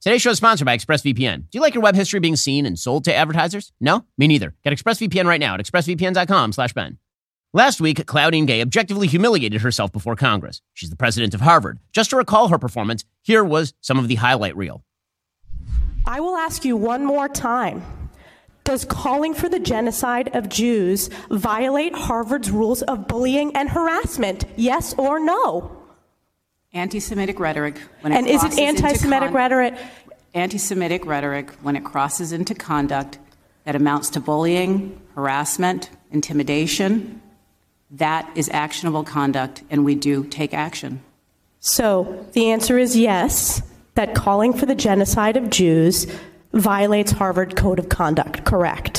Today's show is sponsored by ExpressVPN. Do you like your web history being seen and sold to advertisers? No? Me neither. Get ExpressVPN right now at expressvpn.com/Ben. Last week, Claudine Gay objectively humiliated herself before Congress. She's the president of Harvard. Just to recall her performance, here was some of the highlight reel. I will ask you one more time. Does calling for the genocide of Jews violate Harvard's rules of bullying and harassment? Yes or no? Anti-Semitic rhetoric. When it and is it anti-Semitic rhetoric? Anti-Semitic rhetoric when it crosses into conduct that amounts to bullying, harassment, intimidation, that is actionable conduct, and we do take action. So the answer is yes, that calling for the genocide of Jews violates Harvard Code of Conduct, correct?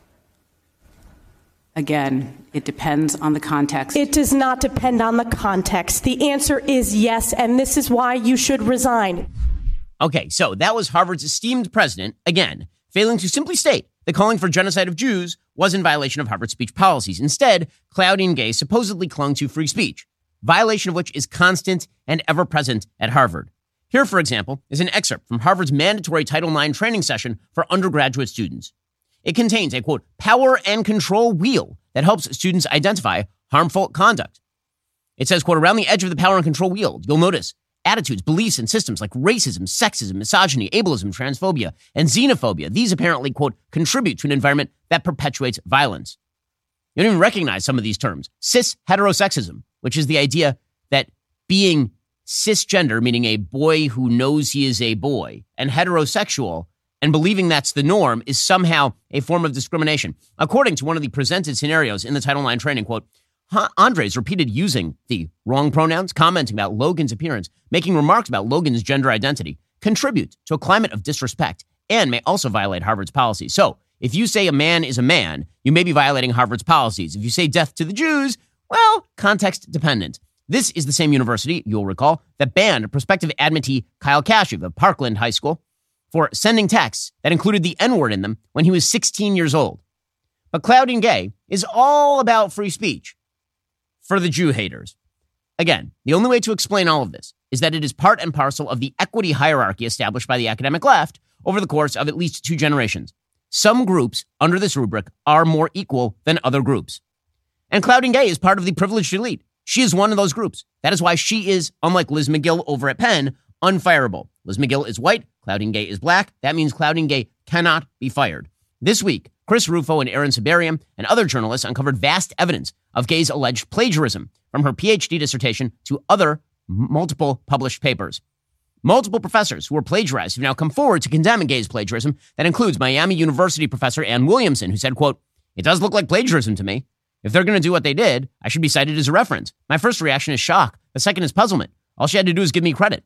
Again, it depends on the context. It does not depend on the context. The answer is yes, and this is why you should resign. Okay, so that was Harvard's esteemed president, again, failing to simply state that calling for genocide of Jews was in violation of Harvard's speech policies. Instead, Claudine Gay supposedly clung to free speech, violation of which is constant and ever-present at Harvard. Here, for example, is an excerpt from Harvard's mandatory Title IX training session for undergraduate students. It contains a, quote, power and control wheel that helps students identify harmful conduct. It says, quote, around the edge of the power and control wheel, you'll notice attitudes, beliefs, and systems like racism, sexism, misogyny, ableism, transphobia, and xenophobia. These apparently, quote, contribute to an environment that perpetuates violence. You don't even recognize some of these terms. Cis heterosexism, which is the idea that being cisgender, meaning a boy who knows he is a boy, and heterosexual, and believing that's the norm, is somehow a form of discrimination. According to one of the presented scenarios in the Title IX training, quote, Andres repeated using the wrong pronouns, commenting about Logan's appearance, making remarks about Logan's gender identity, contribute to a climate of disrespect, and may also violate Harvard's policies. So, if you say a man is a man, you may be violating Harvard's policies. If you say death to the Jews, well, context dependent. This is the same university, you'll recall, that banned prospective admittee Kyle Kashuv of Parkland High School for sending texts that included the N-word in them when he was 16 years old. But Claudine Gay is all about free speech for the Jew haters. Again, the only way to explain all of this is that it is part and parcel of the equity hierarchy established by the academic left over the course of at least 2 generations. Some groups under this rubric are more equal than other groups. And Claudine Gay is part of the privileged elite. She is one of those groups. That is why she is, unlike Liz McGill over at Penn, unfireable. Liz McGill is white, Claudine Gay is black. That means Claudine Gay cannot be fired. This week, Chris Rufo and Aaron Sabarium and other journalists uncovered vast evidence of Gay's alleged plagiarism, from her PhD dissertation to other multiple published papers. Multiple professors who were plagiarized have now come forward to condemn Gay's plagiarism. That includes Miami University professor Ann Williamson, who said, quote, it does look like plagiarism to me. If they're going to do what they did, I should be cited as a reference. My first reaction is shock. The second is puzzlement. All she had to do is give me credit.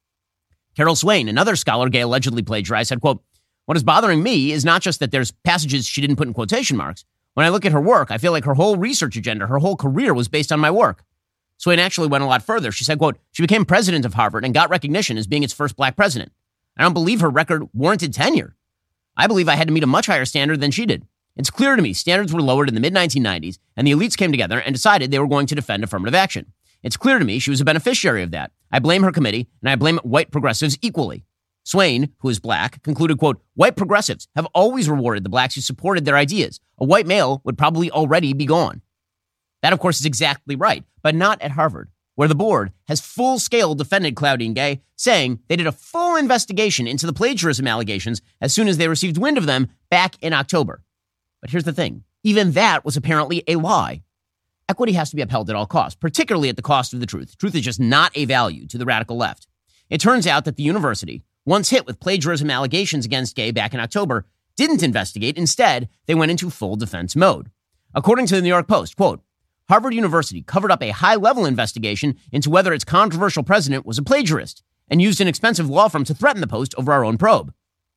Carol Swain, another scholar Gay allegedly plagiarized, said, quote, what is bothering me is not just that there's passages she didn't put in quotation marks. When I look at her work, I feel like her whole research agenda, her whole career was based on my work. Swain actually went a lot further. She said, quote, she became president of Harvard and got recognition as being its first black president. I don't believe her record warranted tenure. I believe I had to meet a much higher standard than she did. It's clear to me standards were lowered in the mid-1990s, and the elites came together and decided they were going to defend affirmative action. It's clear to me she was a beneficiary of that. I blame her committee, and I blame white progressives equally. Swain, who is black, concluded, quote, white progressives have always rewarded the blacks who supported their ideas. A white male would probably already be gone. That, of course, is exactly right, but not at Harvard, where the board has full-scale defended Claudine Gay, saying they did a full investigation into the plagiarism allegations as soon as they received wind of them back in October. But here's the thing. Even that was apparently a lie. Equity has to be upheld at all costs, particularly at the cost of the truth. Truth is just not a value to the radical left. It turns out that the university, once hit with plagiarism allegations against Gay back in October, didn't investigate. Instead, they went into full defense mode. According to the New York Post, quote, Harvard University covered up a high-level investigation into whether its controversial president was a plagiarist and used an expensive law firm to threaten the Post over our own probe.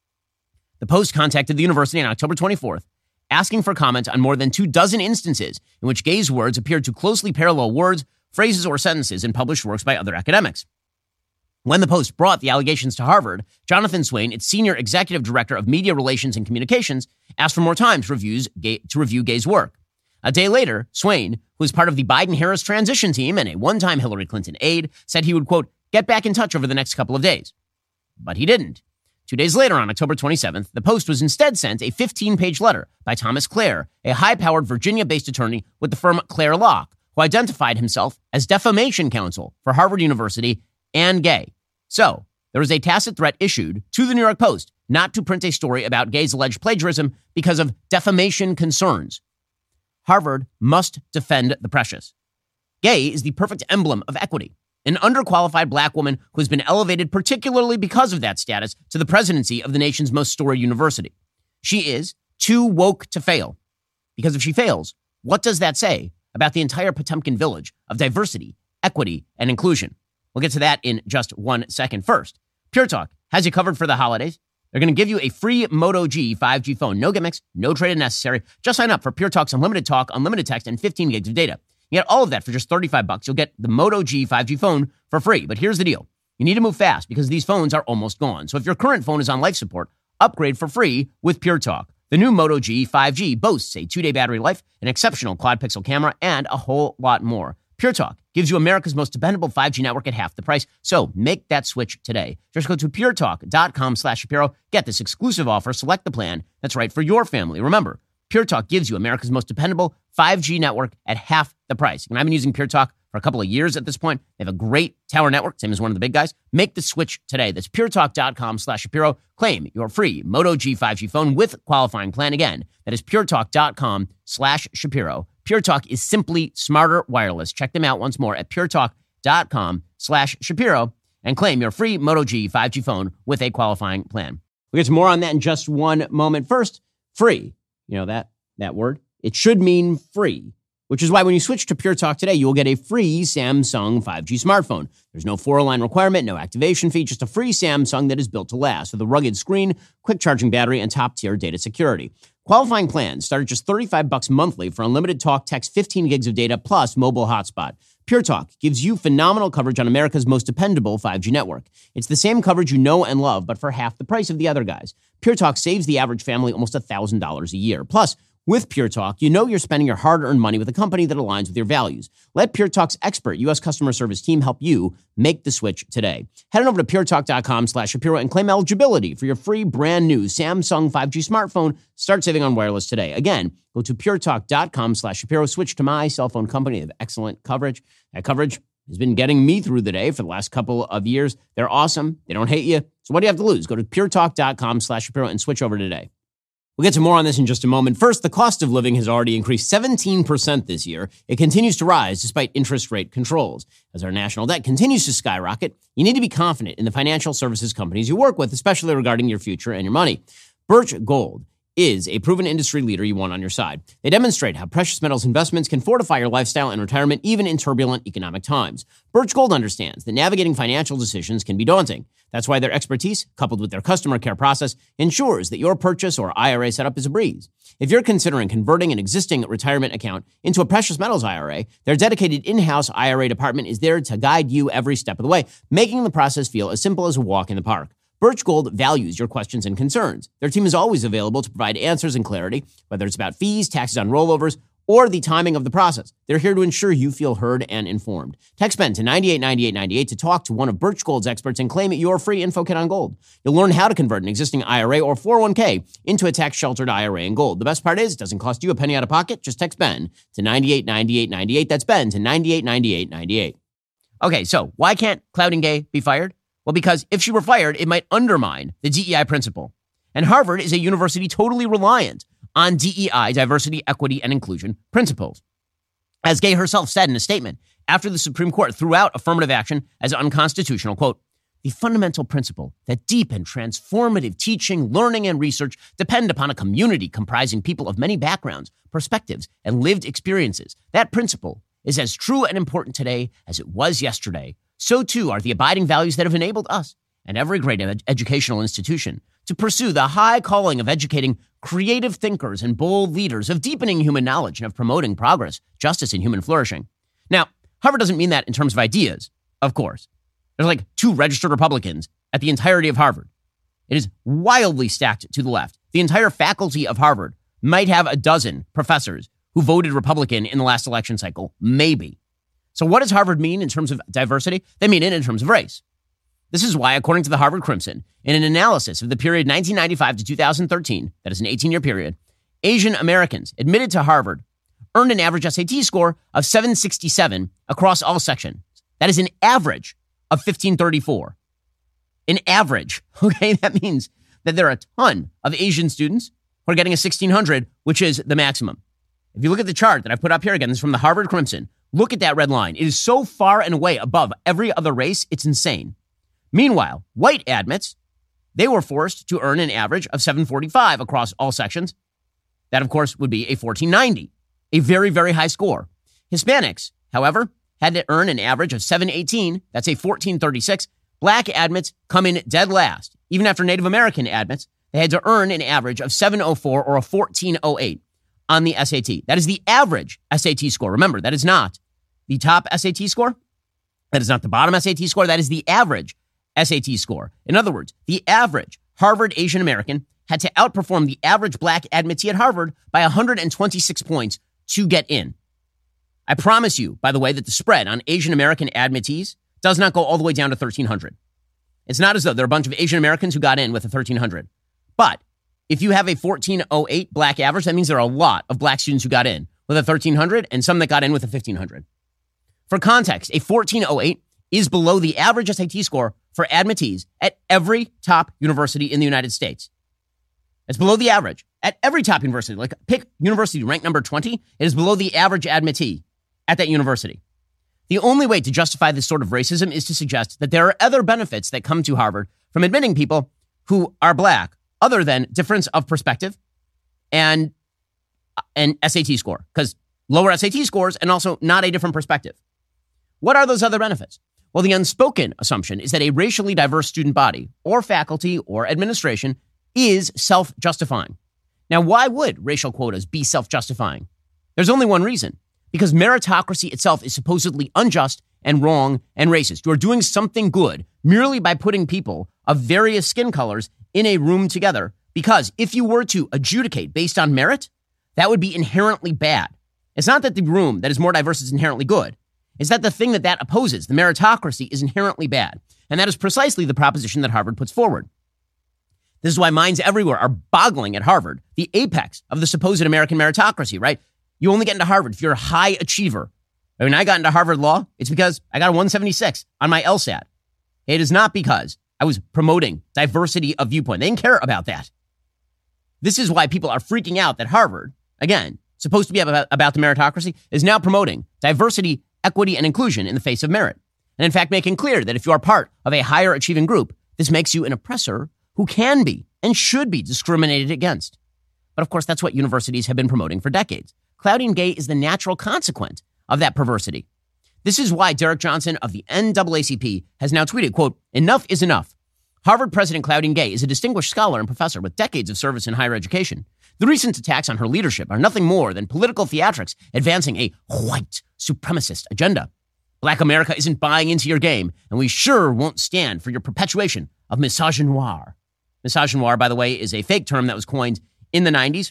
The Post contacted the university on October 24th, asking for comment on more than 24 instances in which Gay's words appeared to closely parallel words, phrases, or sentences in published works by other academics. When the Post brought the allegations to Harvard, Jonathan Swain, its senior executive director of media relations and communications, asked for more time to review Gay's work. A day later, Swain, who is part of the Biden-Harris transition team and a one-time Hillary Clinton aide, said he would, quote, get back in touch over the next couple of days. But he didn't. 2 days later, on October 27th, the Post was instead sent a 15-page letter by Thomas Clare, a high-powered Virginia-based attorney with the firm Clare Locke, who identified himself as defamation counsel for Harvard University and Gay. So, there was a tacit threat issued to the New York Post not to print a story about Gay's alleged plagiarism because of defamation concerns. Harvard must defend the precious. Gay is the perfect emblem of equity, an underqualified black woman who has been elevated particularly because of that status to the presidency of the nation's most storied university. She is too woke to fail. Because if she fails, what does that say about the entire Potemkin village of diversity, equity, and inclusion? We'll get to that in just 1 second. First, Pure Talk has you covered for the holidays. They're going to give you a free Moto G 5G phone. No gimmicks, no trade-in necessary. Just sign up for Pure Talk's unlimited talk, unlimited text, and 15 gigs of data. You get all of that for just $35. You'll get the Moto G 5G phone for free. But here's the deal. You need to move fast because these phones are almost gone. So if your current phone is on life support, upgrade for free with Pure Talk. The new Moto G 5G boasts a 2-day battery life, an exceptional quad-pixel camera, and a whole lot more. Pure Talk gives you America's most dependable 5G network at half the price. So make that switch today. Just go to puretalk.com/Shapiro. Get this exclusive offer. Select the plan that's right for your family. Remember, Pure Talk gives you America's most dependable 5G network at half the price. And I've been using Pure Talk for a couple of years at this point. They have a great tower network, same as one of the big guys. Make the switch today. That's puretalk.com/Shapiro. Claim your free Moto G 5G phone with qualifying plan. Again, that is puretalk.com/Shapiro. Pure Talk is simply smarter wireless. Check them out once more at puretalk.com/Shapiro and claim your free Moto G 5G phone with a qualifying plan. We'll get to more on that in just one moment. First, free. You know that word? It should mean free, which is why when you switch to Pure Talk today, you will get a free Samsung 5G smartphone. There's no 4-line requirement, no activation fee, just a free Samsung that is built to last with a rugged screen, quick charging battery, and top-tier data security. Qualifying plans start at just $35 monthly for unlimited talk, text, 15 gigs of data, plus mobile hotspot. Pure Talk gives you phenomenal coverage on America's most dependable 5G network. It's the same coverage you know and love, but for half the price of the other guys. Pure Talk saves the average family almost $1,000 a year. Plus, with Pure Talk, you know you're spending your hard-earned money with a company that aligns with your values. Let Pure Talk's expert U.S. customer service team help you make the switch today. Head on over to puretalk.com/Shapiro and claim eligibility for your free brand new Samsung 5G smartphone. Start saving on wireless today. Again, go to puretalk.com/Shapiro. Switch to my cell phone company. They have excellent coverage. That coverage has been getting me through the day for the last couple of years. They're awesome. They don't hate you. So what do you have to lose? Go to puretalk.com/Shapiro and switch over today. We'll get to more on this in just a moment. First, the cost of living has already increased 17% this year. It continues to rise despite interest rate controls. As our national debt continues to skyrocket, you need to be confident in the financial services companies you work with, especially regarding your future and your money. Birch Gold is a proven industry leader you want on your side. They demonstrate how precious metals investments can fortify your lifestyle and retirement even in turbulent economic times. Birch Gold understands that navigating financial decisions can be daunting. That's why their expertise, coupled with their customer care process, ensures that your purchase or IRA setup is a breeze. If you're considering converting an existing retirement account into a precious metals IRA, their dedicated in-house IRA department is there to guide you every step of the way, making the process feel as simple as a walk in the park. Birch Gold values your questions and concerns. Their team is always available to provide answers and clarity, whether it's about fees, taxes on rollovers, or the timing of the process. They're here to ensure you feel heard and informed. Text BEN to 989898 to talk to one of Birch Gold's experts and claim your free info kit on gold. You'll learn how to convert an existing IRA or 401k into a tax-sheltered IRA in gold. The best part is it doesn't cost you a penny out of pocket. Just text BEN to 989898. That's BEN to 989898. Okay, so why can't Claudine Gay be fired? Well, because if she were fired, it might undermine the DEI principle. And Harvard is a university totally reliant on DEI, diversity, equity, and inclusion principles. As Gay herself said in a statement after the Supreme Court threw out affirmative action as unconstitutional, quote, "The fundamental principle that deep and transformative teaching, learning, and research depend upon a community comprising people of many backgrounds, perspectives, and lived experiences. That principle is as true and important today as it was yesterday. So too are the abiding values that have enabled us and every great educational institution to pursue the high calling of educating creative thinkers and bold leaders, of deepening human knowledge, and of promoting progress, justice, and human flourishing." Now, Harvard doesn't mean that in terms of ideas, of course. There's like 2 registered Republicans at the entirety of Harvard. It is wildly stacked to the left. The entire faculty of Harvard might have a dozen professors who voted Republican in the last election cycle, maybe. So what does Harvard mean in terms of diversity? They mean it in terms of race. This is why, according to the Harvard Crimson, in an analysis of the period 1995 to 2013, that is an 18-year period, Asian Americans admitted to Harvard earned an average SAT score of 767 across all sections. That is an average of 1534. An average, okay? That means that there are a ton of Asian students who are getting a 1600, which is the maximum. If you look at the chart that I put up here, again, this is from the Harvard Crimson, look at that red line. It is so far and away above every other race, it's insane. Meanwhile, white admits, they were forced to earn an average of 745 across all sections. That, of course, would be a 1490, a very, very high score. Hispanics, however, had to earn an average of 718. That's a 1436. Black admits come in dead last. Even after Native American admits, they had to earn an average of 704 or a 1408 on the SAT. That is the average SAT score. Remember, that is not the top SAT score. That is not the bottom SAT score. That is the average SAT score. In other words, the average Harvard Asian American had to outperform the average black admittee at Harvard by 126 points to get in. I promise you, by the way, that the spread on Asian American admittees does not go all the way down to 1,300. It's not as though there are a bunch of Asian Americans who got in with a 1,300. But if you have a 1408 black average, that means there are a lot of black students who got in with a 1,300 and some that got in with a 1,500. For context, a 1408 is below the average SAT score for admittees at every top university in the United States. It's below the average at every top university. Like, pick university ranked number 20, it is below the average admittee at that university. The only way to justify this sort of racism is to suggest that there are other benefits that come to Harvard from admitting people who are black, other than difference of perspective and an SAT score, because lower SAT scores and also not a different perspective. What are those other benefits? Well, the unspoken assumption is that a racially diverse student body or faculty or administration is self-justifying. Now, why would racial quotas be self-justifying? There's only one reason. Because meritocracy itself is supposedly unjust and wrong and racist. You're doing something good merely by putting people of various skin colors in a room together. Because if you were to adjudicate based on merit, that would be inherently bad. It's not that the room that is more diverse is inherently good. It's that the thing that opposes, the meritocracy, is inherently bad. And that is precisely the proposition that Harvard puts forward. This is why minds everywhere are boggling at Harvard, the apex of the supposed American meritocracy, right? You only get into Harvard if you're a high achiever. When I got into Harvard Law, it's because I got a 176 on my LSAT. It is not because I was promoting diversity of viewpoint. They didn't care about that. This is why people are freaking out that Harvard, again, supposed to be about the meritocracy, is now promoting diversity, equity, and inclusion in the face of merit. And in fact, making clear that if you are part of a higher achieving group, this makes you an oppressor who can be and should be discriminated against. But of course, that's what universities have been promoting for decades. Clouding gay is the natural consequence of that perversity. This is why Derek Johnson of the NAACP has now tweeted, quote, "Enough is enough. Harvard President Clouding Gay is a distinguished scholar and professor with decades of service in higher education. The recent attacks on her leadership are nothing more than political theatrics advancing a white supremacist agenda. Black America isn't buying into your game, and we sure won't stand for your perpetuation of misogynoir." Misogynoir, by the way, is a fake term that was coined in the 90s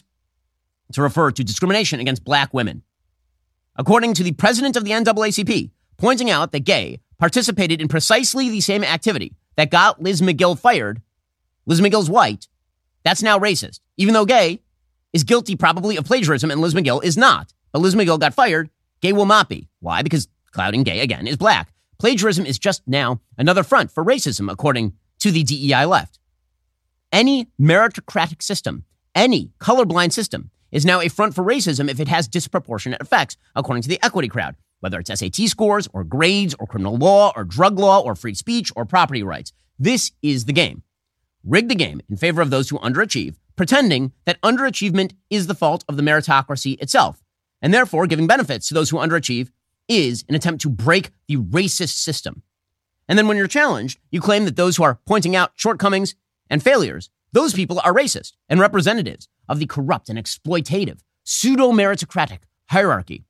to refer to discrimination against black women. According to the president of the NAACP, pointing out that Gay participated in precisely the same activity that got Liz McGill fired, Liz McGill's white, that's now racist. Even though Gay is guilty probably of plagiarism and Liz McGill is not. But Liz McGill got fired, Gay will not be. Why? Because Clouding Gay, again, is black. Plagiarism is just now another front for racism, according to the DEI left. Any meritocratic system, any colorblind system, is now a front for racism if it has disproportionate effects, according to the equity crowd, whether it's SAT scores or grades or criminal law or drug law or free speech or property rights. This is the game. Rig the game in favor of those who underachieve, pretending that underachievement is the fault of the meritocracy itself, and therefore giving benefits to those who underachieve is an attempt to break the racist system. And then when you're challenged, you claim that those who are pointing out shortcomings and failures, those people are racist and representatives of the corrupt and exploitative pseudo-meritocratic hierarchy.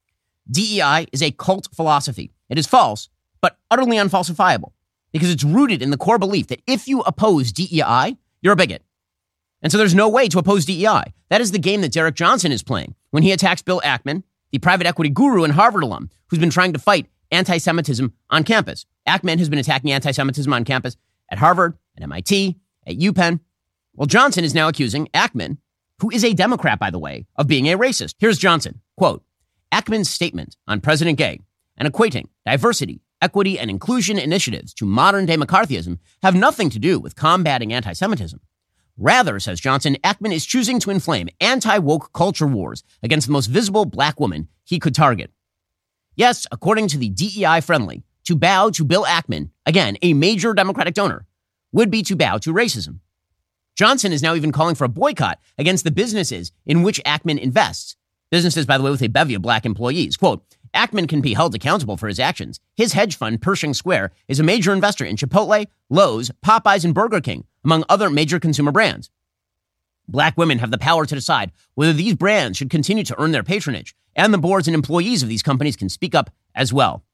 DEI is a cult philosophy. It is false, but utterly unfalsifiable, because it's rooted in the core belief that if you oppose DEI, you're a bigot. And so there's no way to oppose DEI. That is the game that Derek Johnson is playing when he attacks Bill Ackman, the private equity guru and Harvard alum who's been trying to fight anti-Semitism on campus. Ackman has been attacking anti-Semitism on campus at Harvard, at MIT, at UPenn. Well, Johnson is now accusing Ackman, who is a Democrat, by the way, of being a racist. Here's Johnson, quote, Ackman's statement on President Gay and equating diversity, equity, and inclusion initiatives to modern-day McCarthyism have nothing to do with combating anti-Semitism. Rather, says Johnson, Ackman is choosing to inflame anti-woke culture wars against the most visible black woman he could target. Yes, according to the DEI-friendly, to bow to Bill Ackman, again, a major Democratic donor, would be to bow to racism. Johnson is now even calling for a boycott against the businesses in which Ackman invests. Businesses, by the way, with a bevy of black employees. Quote, Ackman can be held accountable for his actions. His hedge fund, Pershing Square, is a major investor in Chipotle, Lowe's, Popeyes, and Burger King, among other major consumer brands. Black women have the power to decide whether these brands should continue to earn their patronage, and the boards and employees of these companies can speak up as well.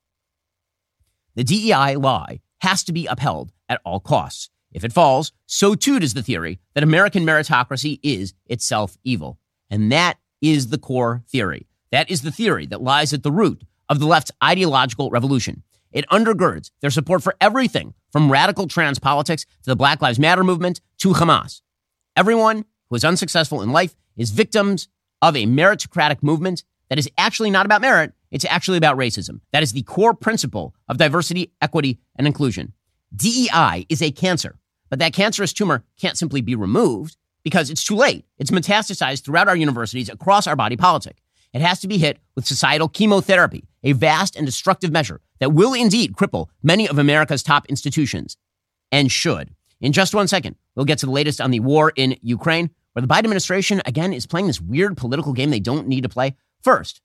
The DEI law has to be upheld at all costs. If it falls, so too does the theory that American meritocracy is itself evil. And that is the core theory. That is the theory that lies at the root of the left's ideological revolution. It undergirds their support for everything from radical trans politics to the Black Lives Matter movement to Hamas. Everyone who is unsuccessful in life is victims of a meritocratic movement that is actually not about merit. It's actually about racism. That is the core principle of diversity, equity, and inclusion. DEI is a cancer, but that cancerous tumor can't simply be removed because it's too late. It's metastasized throughout our universities, across our body politic. It has to be hit with societal chemotherapy, a vast and destructive measure that will indeed cripple many of America's top institutions, and should. In just 1 second, we'll get to the latest on the war in Ukraine, where the Biden administration, again, is playing this weird political game they don't need to play. First,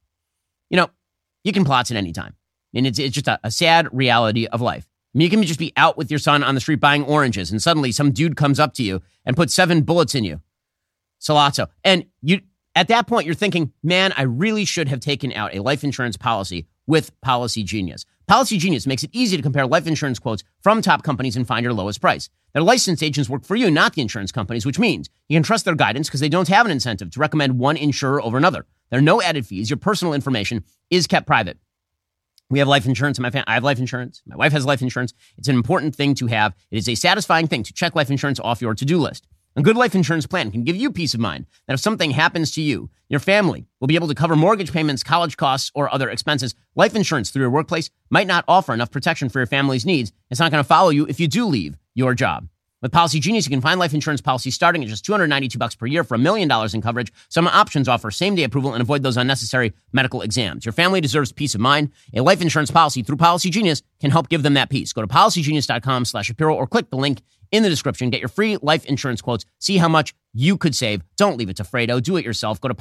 you can plot at any time. And it's just a sad reality of life. I mean, you can just be out with your son on the street buying oranges, and suddenly some dude comes up to you and puts 7 bullets in you. Salazzo. And at that point, you're thinking, man, I really should have taken out a life insurance policy with Policy Genius. Policy Genius makes it easy to compare life insurance quotes from top companies and find your lowest price. Their licensed agents work for you, not the insurance companies, which means you can trust their guidance because they don't have an incentive to recommend one insurer over another. There are no added fees. Your personal information is kept private. We have life insurance in my family. I have life insurance. My wife has life insurance. It's an important thing to have. It is a satisfying thing to check life insurance off your to-do list. A good life insurance plan can give you peace of mind that if something happens to you, your family will be able to cover mortgage payments, college costs, or other expenses. Life insurance through your workplace might not offer enough protection for your family's needs. It's not going to follow you if you do leave your job. With Policy Genius, you can find life insurance policies starting at just $292 per year for $1 million in coverage. Some options offer same-day approval and avoid those unnecessary medical exams. Your family deserves peace of mind. A life insurance policy through Policy Genius can help give them that peace. Go to policygenius.com/Shapiro or click the link in the description. Get your free life insurance quotes. See how much you could save. Don't leave it to Fredo. Do it yourself. Go to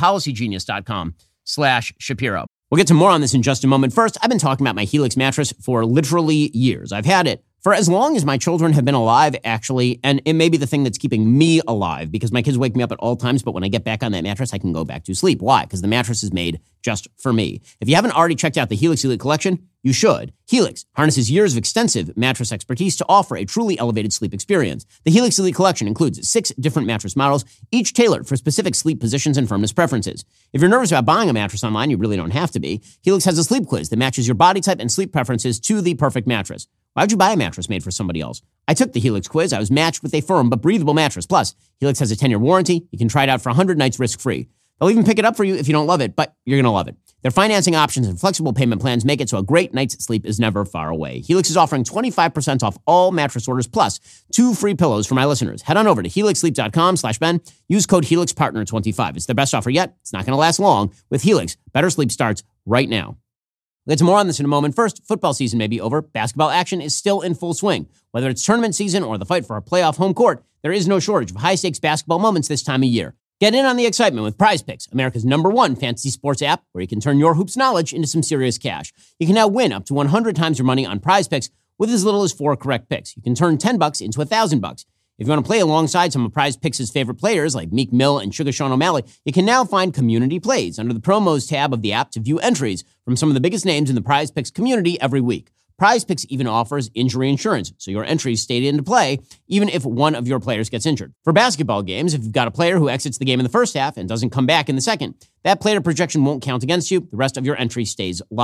policygenius.com/Shapiro. We'll get to more on this in just a moment. First, I've been talking about my Helix mattress for literally years. I've had it for as long as my children have been alive, actually, and it may be the thing that's keeping me alive because my kids wake me up at all times, but when I get back on that mattress, I can go back to sleep. Why? Because the mattress is made just for me. If you haven't already checked out the Helix Elite Collection, you should. Helix harnesses years of extensive mattress expertise to offer a truly elevated sleep experience. The Helix Elite Collection includes 6 different mattress models, each tailored for specific sleep positions and firmness preferences. If you're nervous about buying a mattress online, you really don't have to be. Helix has a sleep quiz that matches your body type and sleep preferences to the perfect mattress. Why would you buy a mattress made for somebody else? I took the Helix quiz. I was matched with a firm but breathable mattress. Plus, Helix has a 10-year warranty. You can try it out for 100 nights risk-free. They'll even pick it up for you if you don't love it, but you're going to love it. Their financing options and flexible payment plans make it so a great night's sleep is never far away. Helix is offering 25% off all mattress orders plus 2 free pillows for my listeners. Head on over to helixsleep.com/Ben. Use code HelixPartner25. It's their best offer yet. It's not going to last long. With Helix, better sleep starts right now. We'll get to more on this in a moment. First, football season may be over. Basketball action is still in full swing. Whether it's tournament season or the fight for a playoff home court, there is no shortage of high-stakes basketball moments this time of year. Get in on the excitement with Prize Picks, America's #1 fantasy sports app, where you can turn your hoops knowledge into some serious cash. You can now win up to 100 times your money on Prize Picks with as little as 4 correct picks. You can turn $10 into $1,000. If you want to play alongside some of Prize Picks' favorite players like Meek Mill and Sugar Sean O'Malley, you can now find community plays under the promos tab of the app to view entries from some of the biggest names in the Prize Picks community every week. Prize Picks even offers injury insurance, so your entries stay into play even if one of your players gets injured. For basketball games, if you've got a player who exits the game in the first half and doesn't come back in the second, that player projection won't count against you. The rest of your entry stays live.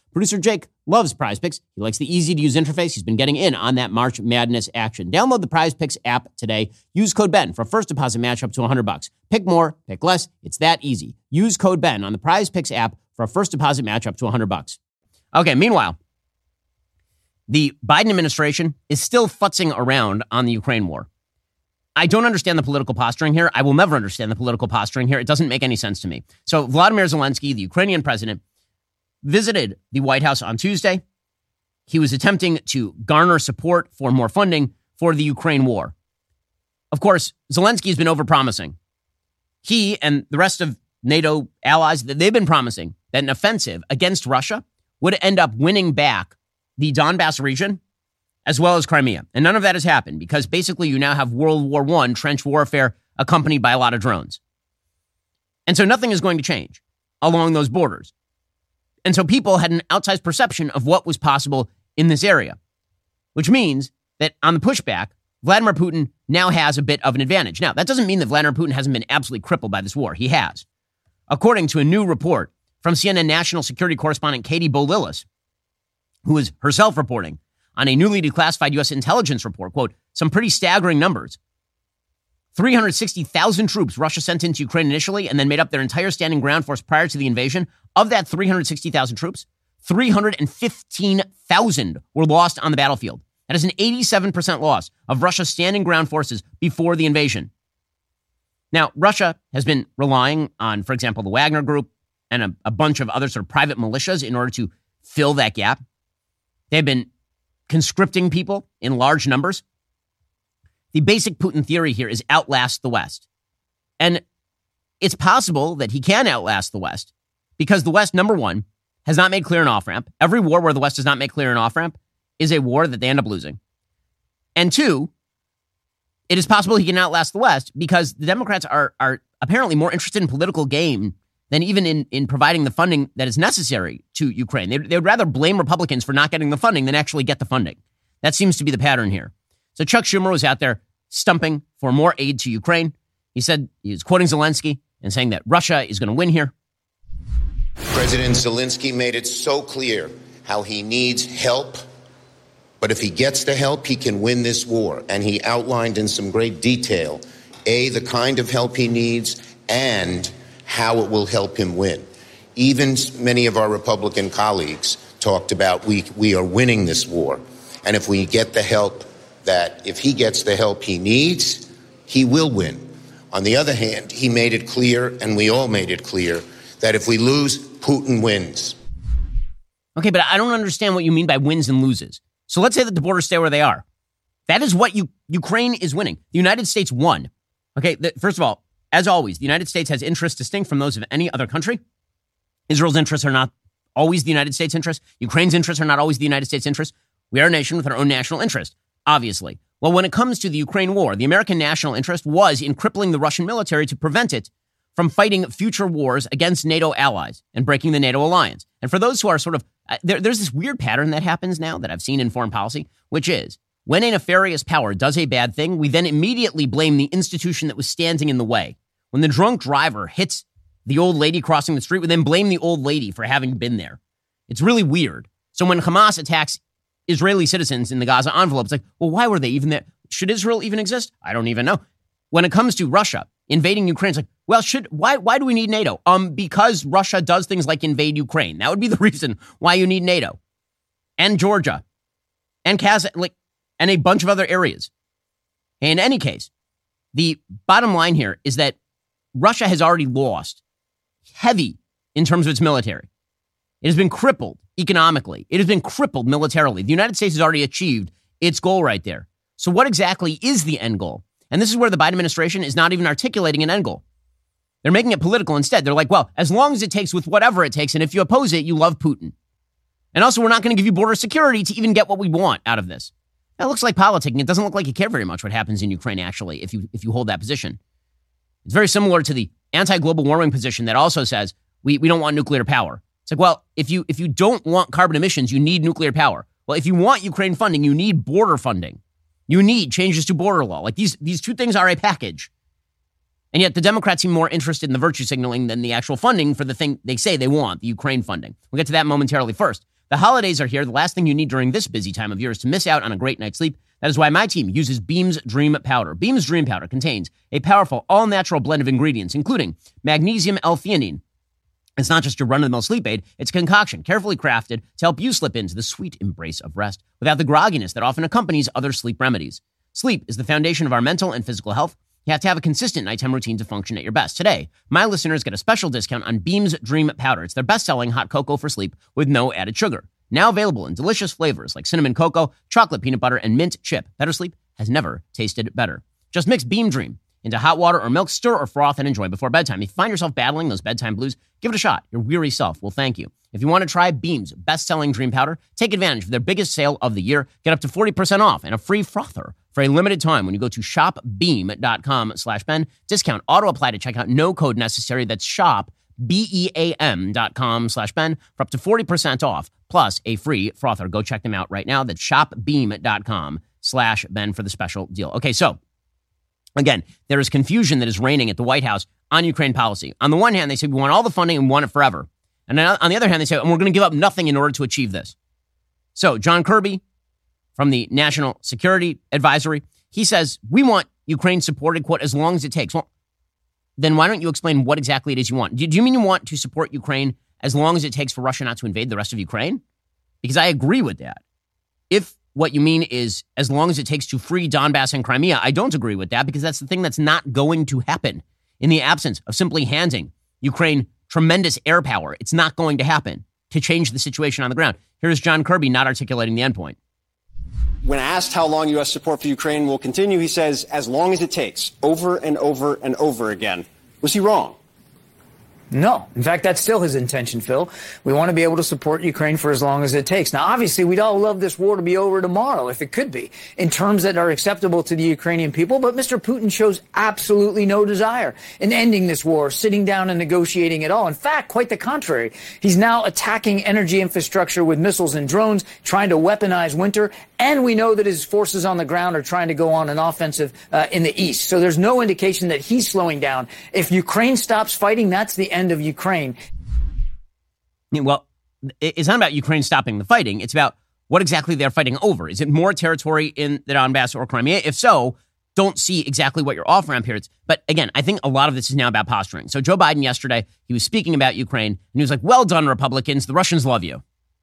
Producer Jake loves Prize Picks. He likes the easy-to-use interface. He's been getting in on that March Madness action. Download the Prize Picks app today. Use code BEN for a first deposit match up to $100. Pick more, pick less. It's that easy. Use code BEN on the Prize Picks app for a first deposit match up to $100. Okay, meanwhile, the Biden administration is still futzing around on the Ukraine war. I don't understand the political posturing here. I will never understand the political posturing here. It doesn't make any sense to me. So Vladimir Zelensky, the Ukrainian president, visited the White House on Tuesday. He was attempting to garner support for more funding for the Ukraine war. Of course, Zelensky has been overpromising. He and the rest of NATO allies, they've been promising that an offensive against Russia would end up winning back the Donbass region as well as Crimea. And none of that has happened because basically you now have World War I trench warfare accompanied by a lot of drones. And so nothing is going to change along those borders. And so people had an outsized perception of what was possible in this area, which means that on the pushback, Vladimir Putin now has a bit of an advantage. Now, that doesn't mean that Vladimir Putin hasn't been absolutely crippled by this war. He has. According to a new report from CNN national security correspondent Katie Bolillis, who is herself reporting on a newly declassified U.S. intelligence report, quote, some pretty staggering numbers. 360,000 troops Russia sent into Ukraine initially and then made up their entire standing ground force prior to the invasion. Of that 360,000 troops, 315,000 were lost on the battlefield. That is an 87% loss of Russia's standing ground forces before the invasion. Now, Russia has been relying on, for example, the Wagner Group and a bunch of other sort of private militias in order to fill that gap. They've been conscripting people in large numbers. The basic Putin theory here is outlast the West. And it's possible that he can outlast the West because the West, number one, has not made clear an off-ramp. Every war where the West does not make clear an off-ramp is a war that they end up losing. And two, it is possible he can outlast the West because the Democrats are apparently more interested in political gain than even in providing the funding that is necessary to Ukraine. They would rather blame Republicans for not getting the funding than actually get the funding. That seems to be the pattern here. So Chuck Schumer was out there stumping for more aid to Ukraine. He said, he was quoting Zelensky and saying that Russia is going to win here. President Zelensky made it so clear how he needs help. But if he gets the help, he can win this war. And he outlined in some great detail, the kind of help he needs and how it will help him win. Even many of our Republican colleagues talked about we are winning this war. And if we get the help if he gets the help he needs, he will win. On the other hand, he made it clear, and we all made it clear, that if we lose, Putin wins. Okay, but I don't understand what you mean by wins and loses. So let's say that the borders stay where they are. That is what Ukraine is winning. The United States won. Okay, first of all, as always, the United States has interests distinct from those of any other country. Israel's interests are not always the United States' interests. Ukraine's interests are not always the United States' interests. We are a nation with our own national interest, obviously. Well, when it comes to the Ukraine war, the American national interest was in crippling the Russian military to prevent it from fighting future wars against NATO allies and breaking the NATO alliance. And for those who are sort of, there's this weird pattern that happens now that I've seen in foreign policy, which is when a nefarious power does a bad thing, we then immediately blame the institution that was standing in the way. When the drunk driver hits the old lady crossing the street, we then blame the old lady for having been there. It's really weird. So when Hamas attacks Israeli citizens in the Gaza envelope, it's like, well, why were they even there? Should Israel even exist? I don't even know. When it comes to Russia invading Ukraine, it's like, well, why do we need NATO? Because Russia does things like invade Ukraine. That would be the reason why you need NATO. And Georgia. And Kazakhstan, and a bunch of other areas. In any case, the bottom line here is that Russia has already lost heavy in terms of its military. It has been crippled economically. It has been crippled militarily. The United States has already achieved its goal right there. So what exactly is the end goal? And this is where the Biden administration is not even articulating an end goal. They're making it political instead. They're like, well, as long as it takes with whatever it takes, and if you oppose it, you love Putin. And also, we're not going to give you border security to even get what we want out of this. That looks like politicking. It doesn't look like you care very much what happens in Ukraine, actually, if you hold that position. It's very similar to the anti-global warming position that also says we don't want nuclear power. It's like, well, if you don't want carbon emissions, you need nuclear power. Well, if you want Ukraine funding, you need border funding. You need changes to border law. Like these two things are a package. And yet the Democrats seem more interested in the virtue signaling than the actual funding for the thing they say they want, the Ukraine funding. We'll get to that momentarily. First, The holidays are here. The last thing you need during this busy time of year is to miss out on a great night's sleep. That is why my team uses Beam's Dream Powder. Beam's Dream Powder contains a powerful, all-natural blend of ingredients, including magnesium L-theanine. It's not just your run-of-the-mill sleep aid. It's a concoction carefully crafted to help you slip into the sweet embrace of rest without the grogginess that often accompanies other sleep remedies. Sleep is the foundation of our mental and physical health. You have to have a consistent nighttime routine to function at your best. Today, my listeners get a special discount on Beam's Dream Powder. It's their best-selling hot cocoa for sleep with no added sugar. Now available in delicious flavors like cinnamon cocoa, chocolate peanut butter, and mint chip. Better sleep has never tasted better. Just mix Beam Dream into hot water or milk, stir or froth, and enjoy before bedtime. If you find yourself battling those bedtime blues, give it a shot. Your weary self will thank you. If you want to try Beam's best-selling Dream Powder, take advantage of their biggest sale of the year. Get up to 40% off and a free frother for a limited time when you go to shopbeam.com/Ben. Discount auto-apply to checkout. No code necessary. That's shopbeam.com/Ben for up to 40% off plus a free frother. Go check them out right now. That's shopbeam.com/Ben for the special deal. Okay, so again, there is confusion that is reigning at the White House on Ukraine policy. On the one hand, they say we want all the funding and we want it forever. And then on the other hand, they say, and we're going to give up nothing in order to achieve this. So John Kirby from the National Security Advisory, he says, we want Ukraine supported, quote, as long as it takes. Well, then why don't you explain what exactly it is you want? Do you mean you want to support Ukraine as long as it takes for Russia not to invade the rest of Ukraine? Because I agree with that. If what you mean is as long as it takes to free Donbass and Crimea, I don't agree with that because that's the thing that's not going to happen. In the absence of simply handing Ukraine tremendous air power, it's not going to happen to change the situation on the ground. Here's John Kirby not articulating the endpoint. When asked how long U.S. support for Ukraine will continue, he says, as long as it takes, over and over and over again. Was he wrong? No. In fact, that's still his intention, Phil. We want to be able to support Ukraine for as long as it takes. Now, obviously, we'd all love this war to be over tomorrow, if it could be, in terms that are acceptable to the Ukrainian people. But Mr. Putin shows absolutely no desire in ending this war, sitting down and negotiating at all. In fact, quite the contrary. He's now attacking energy infrastructure with missiles and drones, trying to weaponize winter. And we know that his forces on the ground are trying to go on an offensive in the east. So there's no indication that he's slowing down. If Ukraine stops fighting, that's the end of Ukraine. Well, it's not about Ukraine stopping the fighting. It's about what exactly they're fighting over. Is it more territory in the Donbass or Crimea? If so, don't see exactly what you're offering up here. But again, I think a lot of this is now about posturing. So Joe Biden yesterday, he was speaking about Ukraine, and he was like, well done, Republicans. The Russians love you.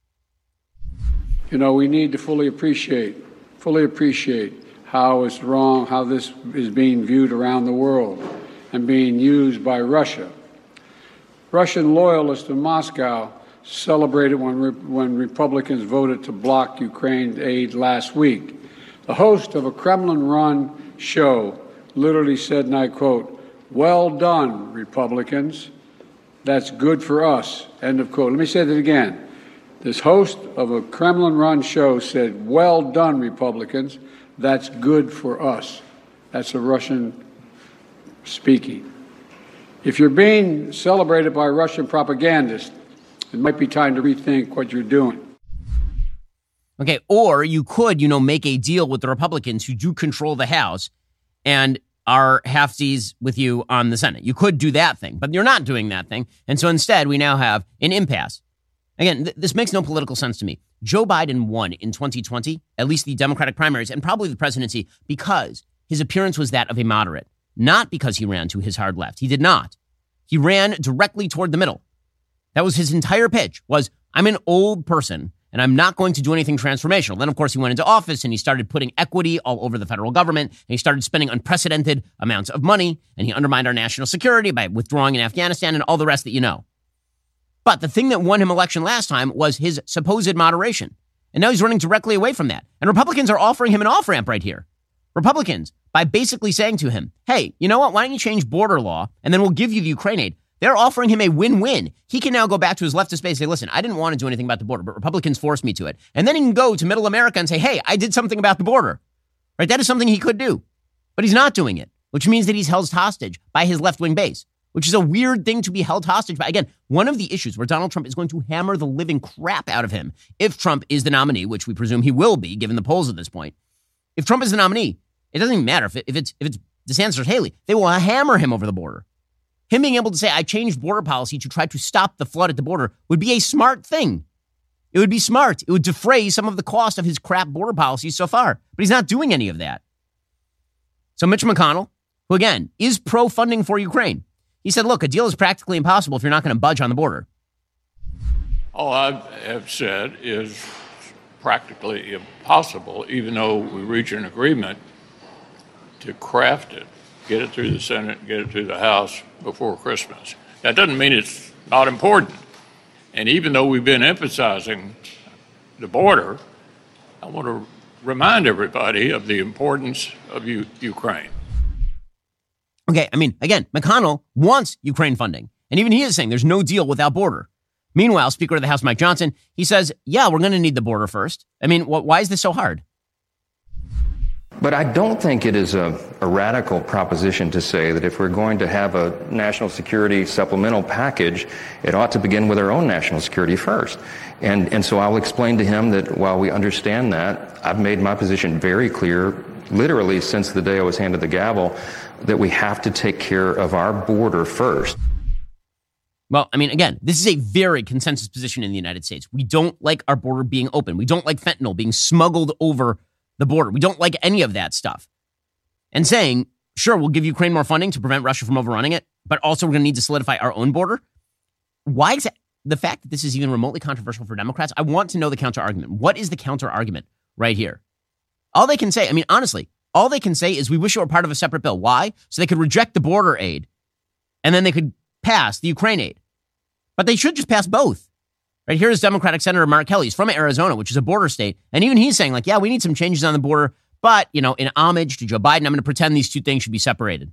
You know, we need to fully appreciate how it's wrong, how this is being viewed around the world and being used by Russia. Russian loyalists in Moscow celebrated when Republicans voted to block Ukraine's aid last week. The host of a Kremlin-run show literally said, and I quote, "Well done, Republicans. That's good for us." End of quote. Let me say that again. This host of a Kremlin-run show said, "Well done, Republicans. That's good for us." That's a Russian speaking. If you're being celebrated by Russian propagandists, it might be time to rethink what you're doing. Okay, or you could, make a deal with the Republicans who do control the House and are halfsies with you on the Senate. You could do that thing, but you're not doing that thing. And so instead, we now have an impasse. Again, this makes no political sense to me. Joe Biden won in 2020, at least the Democratic primaries, and probably the presidency, because his appearance was that of a moderate, not because he ran to his hard left. He did not. He ran directly toward the middle. That was his entire pitch, was, I'm an old person, and I'm not going to do anything transformational. Then, of course, he went into office, and he started putting equity all over the federal government, and he started spending unprecedented amounts of money, and he undermined our national security by withdrawing in Afghanistan and all the rest that you know. But the thing that won him election last time was his supposed moderation. And now he's running directly away from that. And Republicans are offering him an off-ramp right here. Republicans, by basically saying to him, hey, you know what? Why don't you change border law and then we'll give you the Ukraine aid? They're offering him a win-win. He can now go back to his leftist base and say, listen, I didn't want to do anything about the border, but Republicans forced me to it. And then he can go to middle America and say, hey, I did something about the border. Right? That is something he could do. But he's not doing it, which means that he's held hostage by his left-wing base, which is a weird thing to be held hostage by. Again, one of the issues where Donald Trump is going to hammer the living crap out of him if Trump is the nominee, which we presume he will be, given the polls at this point. If Trump is the nominee, it doesn't even matter if it's DeSantis or Haley. They will hammer him over the border. Him being able to say, I changed border policy to try to stop the flood at the border would be a smart thing. It would be smart. It would defray some of the cost of his crap border policies so far. But he's not doing any of that. So Mitch McConnell, who again is pro-funding for Ukraine, he said, look, a deal is practically impossible if you're not going to budge on the border. All I have said is practically impossible, even though we reach an agreement, to craft it, get it through the Senate, get it through the House before Christmas. That doesn't mean it's not important. And even though we've been emphasizing the border, I want to remind everybody of the importance of Ukraine. Okay, I mean, again, McConnell wants Ukraine funding. And even he is saying there's no deal without border. Meanwhile, Speaker of the House Mike Johnson, he says, yeah, we're going to need the border first. I mean, why is this so hard? But I don't think it is a radical proposition to say that if we're going to have a national security supplemental package, it ought to begin with our own national security first. And so I'll explain to him that while we understand that, I've made my position very clear, literally since the day I was handed the gavel, that we have to take care of our border first. Well, I mean, again, this is a very consensus position in the United States. We don't like our border being open. We don't like fentanyl being smuggled over the border. We don't like any of that stuff. And saying, sure, we'll give Ukraine more funding to prevent Russia from overrunning it, but also we're going to need to solidify our own border. Why is the fact that this is even remotely controversial for Democrats? I want to know the counter argument. What is the counter argument right here? All they can say, I mean, honestly, all they can say is we wish it were part of a separate bill. Why? So they could reject the border aid and then they could pass the Ukraine aid. But they should just pass both. Right, here's Democratic Senator Mark Kelly. He's from Arizona, which is a border state. And even he's saying, like, yeah, we need some changes on the border. But, you know, in homage to Joe Biden, I'm going to pretend these two things should be separated.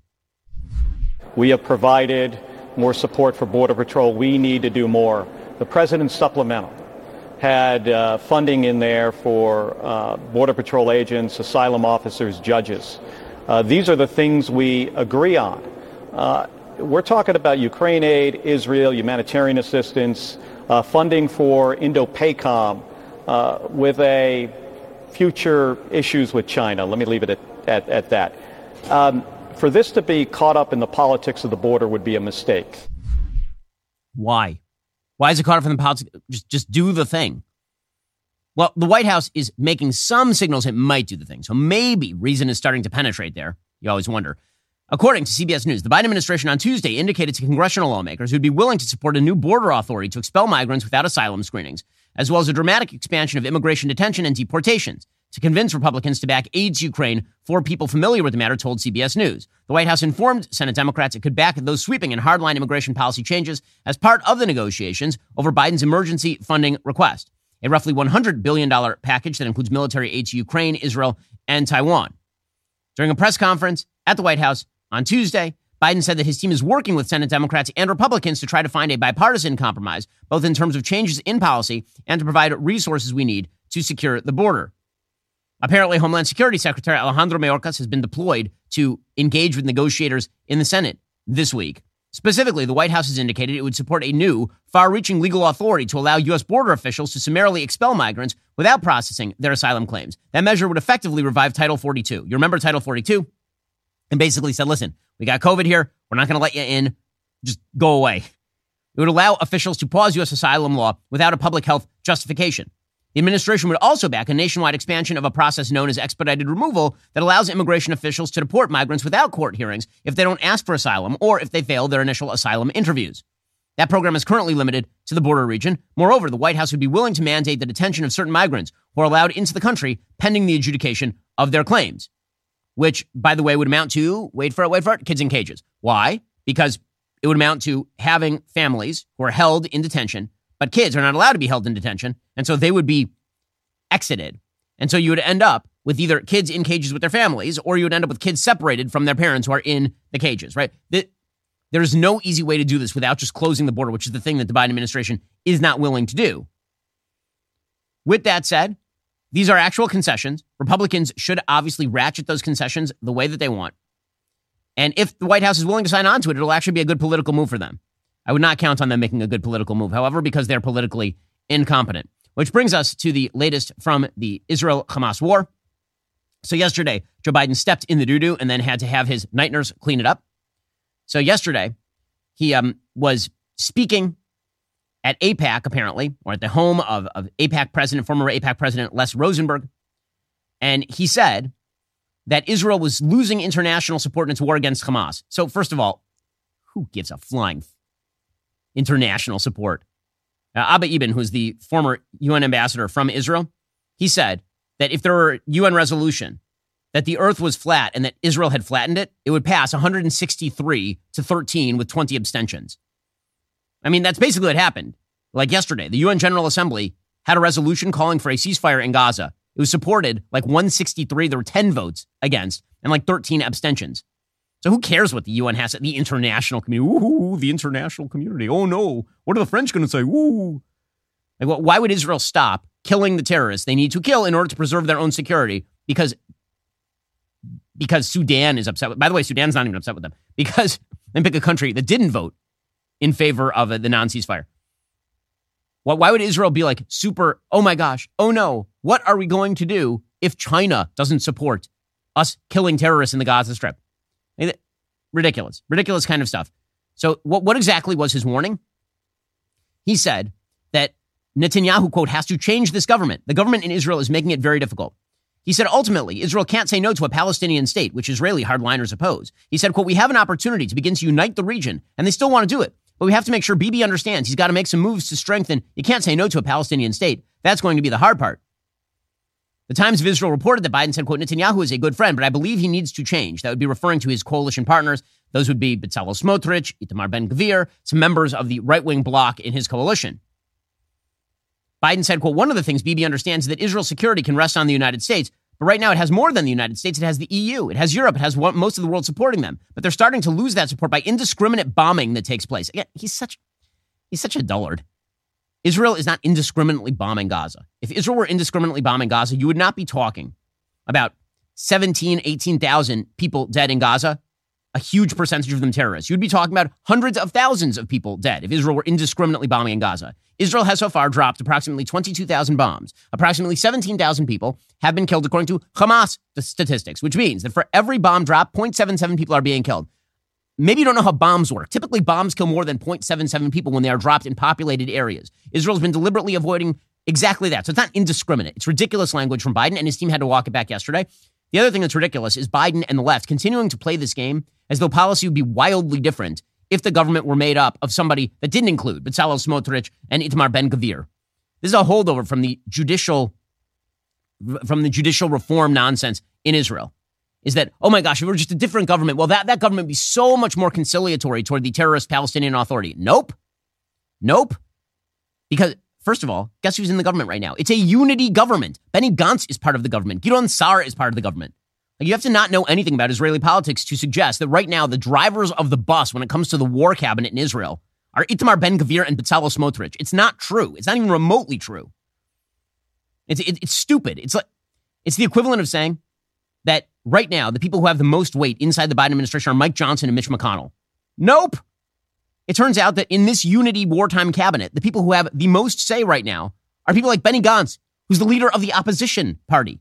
We have provided more support for Border Patrol. We need to do more. The President's supplemental had funding in there for Border Patrol agents, asylum officers, judges. These are the things we agree on. We're talking about Ukraine aid, Israel, humanitarian assistance, funding for Indo-PACOM with a future issues with China. Let me leave it at that. For this to be caught up in the politics of the border would be a mistake. Why? Why is it caught up in the politics? Just do the thing. Well, the White House is making some signals it might do the thing. So maybe reason is starting to penetrate there. You always wonder. According to CBS News, the Biden administration on Tuesday indicated to congressional lawmakers who'd be willing to support a new border authority to expel migrants without asylum screenings, as well as a dramatic expansion of immigration detention and deportations. To convince Republicans to back aid to Ukraine, four people familiar with the matter told CBS News. The White House informed Senate Democrats it could back those sweeping and hardline immigration policy changes as part of the negotiations over Biden's emergency funding request, a roughly $100 billion package that includes military aid to Ukraine, Israel, and Taiwan. During a press conference at the White House on Tuesday, Biden said that his team is working with Senate Democrats and Republicans to try to find a bipartisan compromise, both in terms of changes in policy and to provide resources we need to secure the border. Apparently, Homeland Security Secretary Alejandro Mayorkas has been deployed to engage with negotiators in the Senate this week. Specifically, the White House has indicated it would support a new, far-reaching legal authority to allow U.S. border officials to summarily expel migrants without processing their asylum claims. That measure would effectively revive Title 42. You remember Title 42? And basically said, listen, we got COVID here. We're not going to let you in. Just go away. It would allow officials to pause U.S. asylum law without a public health justification. The administration would also back a nationwide expansion of a process known as expedited removal that allows immigration officials to deport migrants without court hearings if they don't ask for asylum or if they fail their initial asylum interviews. That program is currently limited to the border region. Moreover, the White House would be willing to mandate the detention of certain migrants who are allowed into the country pending the adjudication of their claims, which, by the way, would amount to, wait for it, kids in cages. Why? Because it would amount to having families who are held in detention, but kids are not allowed to be held in detention, and so they would be exited. And so you would end up with either kids in cages with their families, or you would end up with kids separated from their parents who are in the cages, right? There's no easy way to do this without just closing the border, which is the thing that the Biden administration is not willing to do. With that said, these are actual concessions. Republicans should obviously ratchet those concessions the way that they want. And if the White House is willing to sign on to it, it'll actually be a good political move for them. I would not count on them making a good political move, however, because they're politically incompetent. Which brings us to the latest from the Israel-Hamas war. So yesterday, Joe Biden stepped in the doo-doo and then had to have his night nurse clean it up. So yesterday, he was speaking at AIPAC, apparently, or at the home of AIPAC president, former AIPAC president Les Rosenberg. And he said that Israel was losing international support in its war against Hamas. So first of all, who gives a flying international support? Abba Eban, who's the former UN ambassador from Israel, he said that if there were a UN resolution that the earth was flat and that Israel had flattened it, it would pass 163-13 with 20 abstentions. I mean, that's basically what happened. Like yesterday, the UN General Assembly had a resolution calling for a ceasefire in Gaza. It was supported like 163. There were 10 votes against and like 13 abstentions. So who cares what the UN has? The international community. Ooh, the international community. Oh, no. What are the French going to say? Ooh. Like, why would Israel stop killing the terrorists they need to kill in order to preserve their own security? Because Sudan is upset. By the way, Sudan's not even upset with them. Because they pick a country that didn't vote in favor of the non-ceasefire. Why would Israel be like super, oh my gosh, oh no, what are we going to do if China doesn't support us killing terrorists in the Gaza Strip? Ridiculous kind of stuff. So what exactly was his warning? He said that Netanyahu, quote, has to change this government. The government in Israel is making it very difficult. He said, ultimately, Israel can't say no to a Palestinian state, which Israeli hardliners oppose. He said, quote, we have an opportunity to begin to unite the region, and they still want to do it. But we have to make sure Bibi understands he's got to make some moves to strengthen. You can't say no to a Palestinian state. That's going to be the hard part. The Times of Israel reported that Biden said, quote, Netanyahu is a good friend, but I believe he needs to change. That would be referring to his coalition partners. Those would be Bezalel Smotrich, Itamar Ben-Gvir, some members of the right-wing bloc in his coalition. Biden said, quote, one of the things Bibi understands is that Israel's security can rest on the United States, but right now it has more than the United States. It has the EU. It has Europe. It has most of the world supporting them. But they're starting to lose that support by indiscriminate bombing that takes place. Again, he's such a dullard. Israel is not indiscriminately bombing Gaza. If Israel were indiscriminately bombing Gaza, you would not be talking about 18,000 people dead in Gaza, a huge percentage of them terrorists. You'd be talking about hundreds of thousands of people dead if Israel were indiscriminately bombing in Gaza. Israel has so far dropped approximately 22,000 bombs. Approximately 17,000 people have been killed according to Hamas statistics, which means that for every bomb drop, 0.77 people are being killed. Maybe you don't know how bombs work. Typically, bombs kill more than 0.77 people when they are dropped in populated areas. Israel's been deliberately avoiding exactly that. So it's not indiscriminate. It's ridiculous language from Biden, and his team had to walk it back yesterday. The other thing that's ridiculous is Biden and the left continuing to play this game as though policy would be wildly different if the government were made up of somebody that didn't include Bezalel Smotrich and Itamar Ben-Gvir. This is a holdover from the judicial reform nonsense in Israel. Is that, oh my gosh, if we were just a different government, well, that government would be so much more conciliatory toward the terrorist Palestinian Authority. Nope. Because, first of all, guess who's in the government right now? It's a unity government. Benny Gantz is part of the government. Gideon Sa'ar is part of the government. Like, you have to not know anything about Israeli politics to suggest that right now the drivers of the bus when it comes to the war cabinet in Israel are Itamar Ben-Gvir and Bezalel Smotrich. It's not true. It's not even remotely true. It's stupid. It's the equivalent of saying that right now, the people who have the most weight inside the Biden administration are Mike Johnson and Mitch McConnell. Nope. It turns out that in this unity wartime cabinet, the people who have the most say right now are people like Benny Gantz, who's the leader of the opposition party.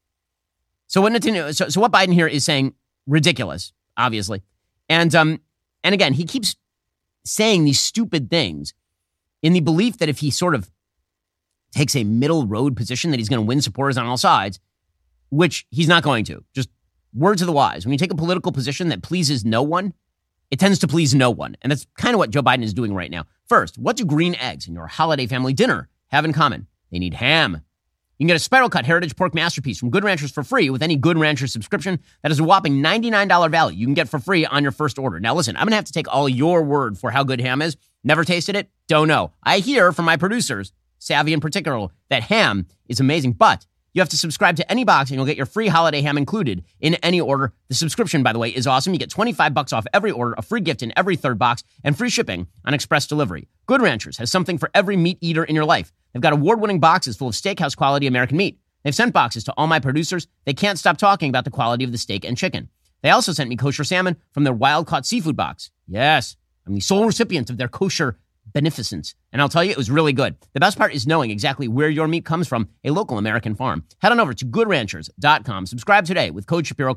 So what Biden here is saying, ridiculous, obviously. And again, he keeps saying these stupid things in the belief that if he sort of takes a middle road position that he's going to win supporters on all sides, which he's not going to. Just words of the wise. When you take a political position that pleases no one, it tends to please no one. And that's kind of what Joe Biden is doing right now. First, what do green eggs in your holiday family dinner have in common? They need ham. You can get a Spiral Cut Heritage Pork Masterpiece from Good Ranchers for free with any Good Ranchers subscription. That is a whopping $99 value you can get for free on your first order. Now listen, I'm going to have to take all your word for how good ham is. Never tasted it? Don't know. I hear from my producers, Savvy in particular, that ham is amazing, but you have to subscribe to any box and you'll get your free holiday ham included in any order. The subscription, by the way, is awesome. You get $25 off every order, a free gift in every third box, and free shipping on express delivery. Good Ranchers has something for every meat eater in your life. They've got award-winning boxes full of steakhouse quality American meat. They've sent boxes to all my producers. They can't stop talking about the quality of the steak and chicken. They also sent me kosher salmon from their wild-caught seafood box. Yes, I'm the sole recipient of their kosher beneficence. And I'll tell you, it was really good. The best part is knowing exactly where your meat comes from, a local American farm. Head on over to GoodRanchers.com. Subscribe today with code ShapiroClaim.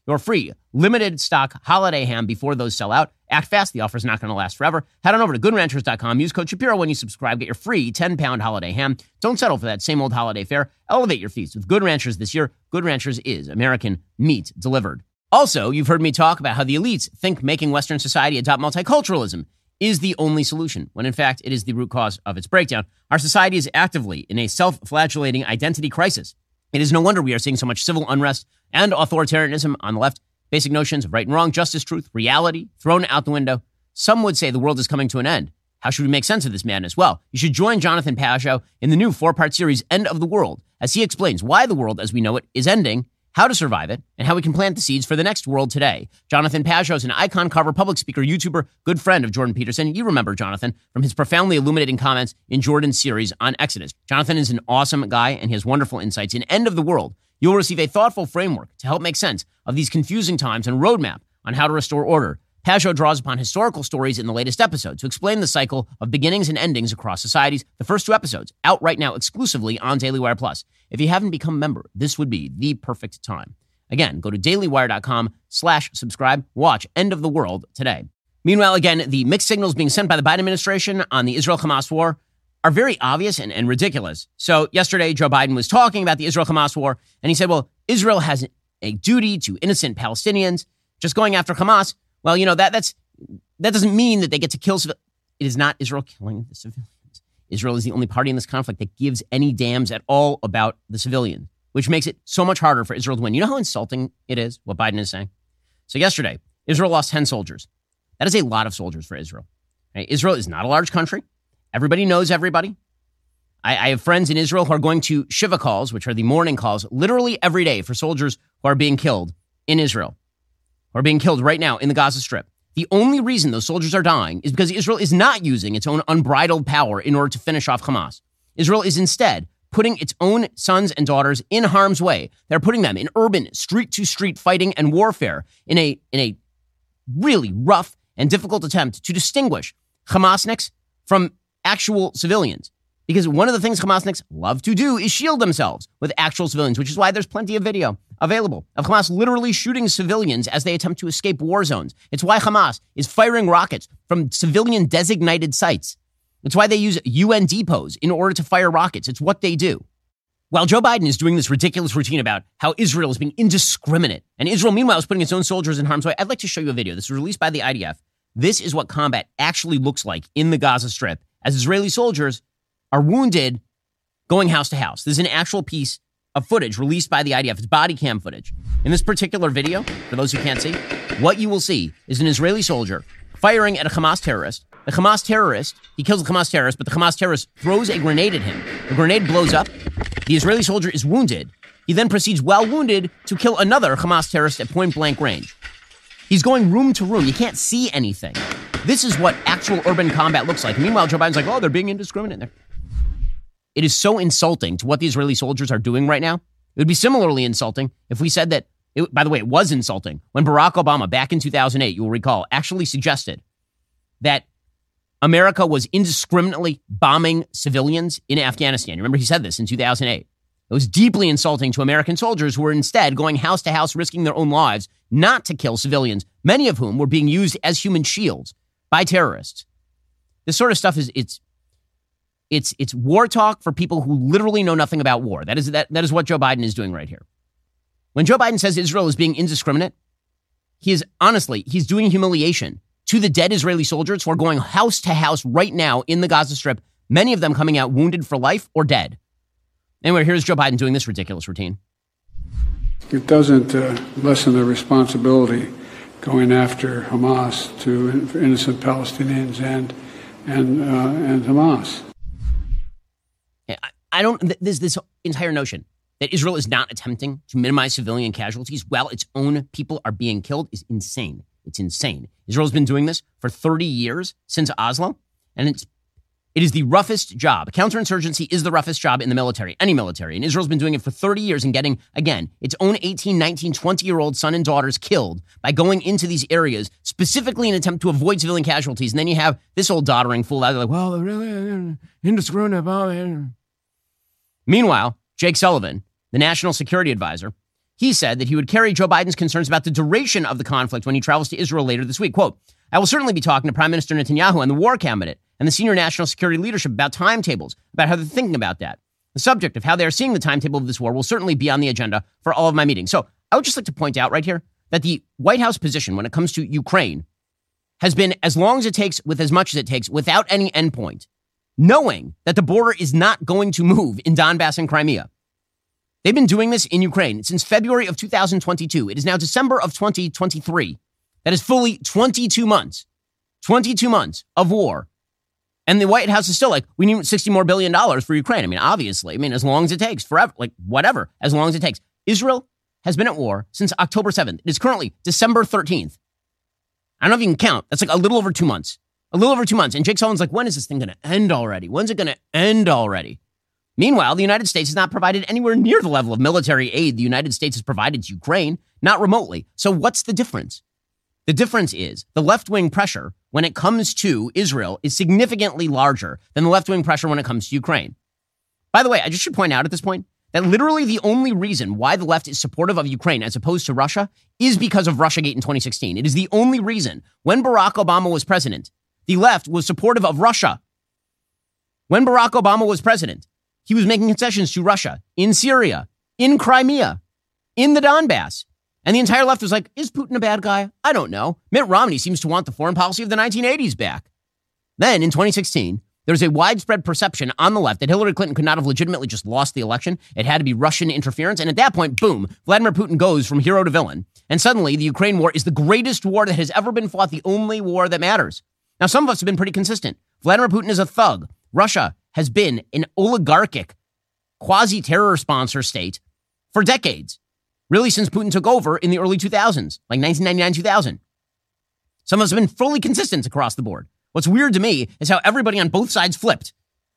your free limited stock holiday ham before those sell out. Act fast. The offer is not going to last forever. Head on over to goodranchers.com. Use code Shapiro when you subscribe. Get your free 10-pound holiday ham. Don't settle for that same old holiday fare. Elevate your feast with Good Ranchers this year. Good Ranchers is American meat delivered. Also, you've heard me talk about how the elites think making Western society adopt multiculturalism is the only solution, when in fact it is the root cause of its breakdown. Our society is actively in a self-flagellating identity crisis. It is no wonder we are seeing so much civil unrest and authoritarianism on the left. Basic notions of right and wrong, justice, truth, reality, thrown out the window. Some would say the world is coming to an end. How should we make sense of this madness? Well, you should join Jonathan Pageau in the new 4-part series, End of the World, as he explains why the world as we know it is ending, how to survive it, and how we can plant the seeds for the next world today. Jonathan Pageau is an icon cover, public speaker, YouTuber, good friend of Jordan Peterson. You remember Jonathan from his profoundly illuminating comments in Jordan's series on Exodus. Jonathan is an awesome guy, and he has wonderful insights. In End of the World, you'll receive a thoughtful framework to help make sense of these confusing times and roadmap on how to restore order. Pageau draws upon historical stories in the latest episode to explain the cycle of beginnings and endings across societies. The first 2 episodes out right now exclusively on Daily Wire Plus. If you haven't become a member, this would be the perfect time. Again, go to dailywire.com/subscribe. Watch End of the World today. Meanwhile, again, the mixed signals being sent by the Biden administration on the Israel-Hamas war are very obvious and ridiculous. So yesterday, Joe Biden was talking about the Israel-Hamas war, and he said, well, Israel has a duty to innocent Palestinians. Just going after Hamas, well, you know, that doesn't mean that they get to kill civilians. It is not Israel killing the civilians. Israel is the only party in this conflict that gives any damns at all about the civilian, which makes it so much harder for Israel to win. You know how insulting it is, what Biden is saying? So yesterday, Israel lost 10 soldiers. That is a lot of soldiers for Israel. Right? Israel is not a large country. Everybody knows everybody. I have friends in Israel who are going to Shiva calls, which are the mourning calls, literally every day for soldiers who are being killed in Israel, who are being killed right now in the Gaza Strip. The only reason those soldiers are dying is because Israel is not using its own unbridled power in order to finish off Hamas. Israel is instead putting its own sons and daughters in harm's way. They're putting them in urban, street-to-street fighting and warfare in a really rough and difficult attempt to distinguish Hamasniks from actual civilians. Because one of the things Hamasniks love to do is shield themselves with actual civilians, which is why there's plenty of video available of Hamas literally shooting civilians as they attempt to escape war zones. It's why Hamas is firing rockets from civilian-designated sites. It's why they use UN depots in order to fire rockets. It's what they do. While Joe Biden is doing this ridiculous routine about how Israel is being indiscriminate, and Israel, meanwhile, is putting its own soldiers in harm's way, I'd like to show you a video. This was released by the IDF. This is what combat actually looks like in the Gaza Strip as Israeli soldiers are wounded going house to house. This is an actual piece of footage released by the IDF. It's body cam footage. In this particular video, for those who can't see, what you will see is an Israeli soldier firing at a Hamas terrorist. The Hamas terrorist, he kills the Hamas terrorist, but the Hamas terrorist throws a grenade at him. The grenade blows up. The Israeli soldier is wounded. He then proceeds, while wounded, to kill another Hamas terrorist at point-blank range. He's going room to room. You can't see anything. This is what actual urban combat looks like. Meanwhile, Joe Biden's like, oh, they're being indiscriminate there. It is so insulting to what the Israeli soldiers are doing right now. It would be similarly insulting if we said that, by the way, it was insulting when Barack Obama, back in 2008, you will recall, actually suggested that America was indiscriminately bombing civilians in Afghanistan. Remember, he said this in 2008. It was deeply insulting to American soldiers who were instead going house to house, risking their own lives, not to kill civilians, many of whom were being used as human shields by terrorists. This sort of stuff is, it's war talk for people who literally know nothing about war. That is what Joe Biden is doing right here. When Joe Biden says Israel is being indiscriminate, he's doing humiliation to the dead Israeli soldiers who are going house to house right now in the Gaza Strip, many of them coming out wounded for life or dead. Anyway, here's Joe Biden doing this ridiculous routine. It doesn't lessen the responsibility going after Hamas to innocent Palestinians and Hamas. I don't. There's this entire notion that Israel is not attempting to minimize civilian casualties while its own people are being killed is insane. It's insane. Israel's been doing this for 30 years since Oslo, and it is the roughest job. Counterinsurgency is the roughest job in the military, any military. And Israel's been doing it for 30 years and getting, again, its own 18, 19, 20-year-old son and daughters killed by going into these areas specifically in an attempt to avoid civilian casualties. And then you have this old doddering fool out there like, well, they're really indiscriminate. Meanwhile, Jake Sullivan, the national security advisor, He said that he would carry Joe Biden's concerns about the duration of the conflict when he travels to Israel later this week. Quote, I will certainly be talking to Prime Minister Netanyahu and the war cabinet and the senior national security leadership about timetables, about how they're thinking about that. The subject of how they are seeing the timetable of this war will certainly be on the agenda for all of my meetings. So I would just like to point out right here that the White House position when it comes to Ukraine has been as long as it takes, with as much as it takes, without any endpoint, knowing that the border is not going to move in Donbass and Crimea. They've been doing this in Ukraine since February of 2022. It is now December of 2023. That is fully 22 months. 22 months of war. And the White House is still like, we need $60 billion more for Ukraine. I mean, obviously, as long as it takes, forever, like whatever, as long as it takes. Israel has been at war since October 7th. It is currently December 13th. I don't know if you can count. That's like a little over 2 months. A little over 2 months. And Jake Sullivan's like, when is this thing going to end already? When's it going to end already? Meanwhile, the United States has not provided anywhere near the level of military aid the United States has provided to Ukraine, not remotely. So what's the difference? The difference is the left-wing pressure when it comes to Israel is significantly larger than the left-wing pressure when it comes to Ukraine. By the way, I just should point out at this point that literally the only reason why the left is supportive of Ukraine as opposed to Russia is because of Russiagate in 2016. It is the only reason. When Barack Obama was president, the left was supportive of Russia. When Barack Obama was president, he was making concessions to Russia in Syria, in Crimea, in the Donbass. And the entire left was like, is Putin a bad guy? I don't know. Mitt Romney seems to want the foreign policy of the 1980s back. Then in 2016, there was a widespread perception on the left that Hillary Clinton could not have legitimately just lost the election. It had to be Russian interference. And at that point, boom, Vladimir Putin goes from hero to villain. And suddenly the Ukraine war is the greatest war that has ever been fought, the only war that matters. Now, some of us have been pretty consistent. Vladimir Putin is a thug. Russia has been an oligarchic quasi-terror sponsor state for decades. Really since Putin took over in the early 2000s, like 1999, 2000. Some of us have been fully consistent across the board. What's weird to me is how everybody on both sides flipped.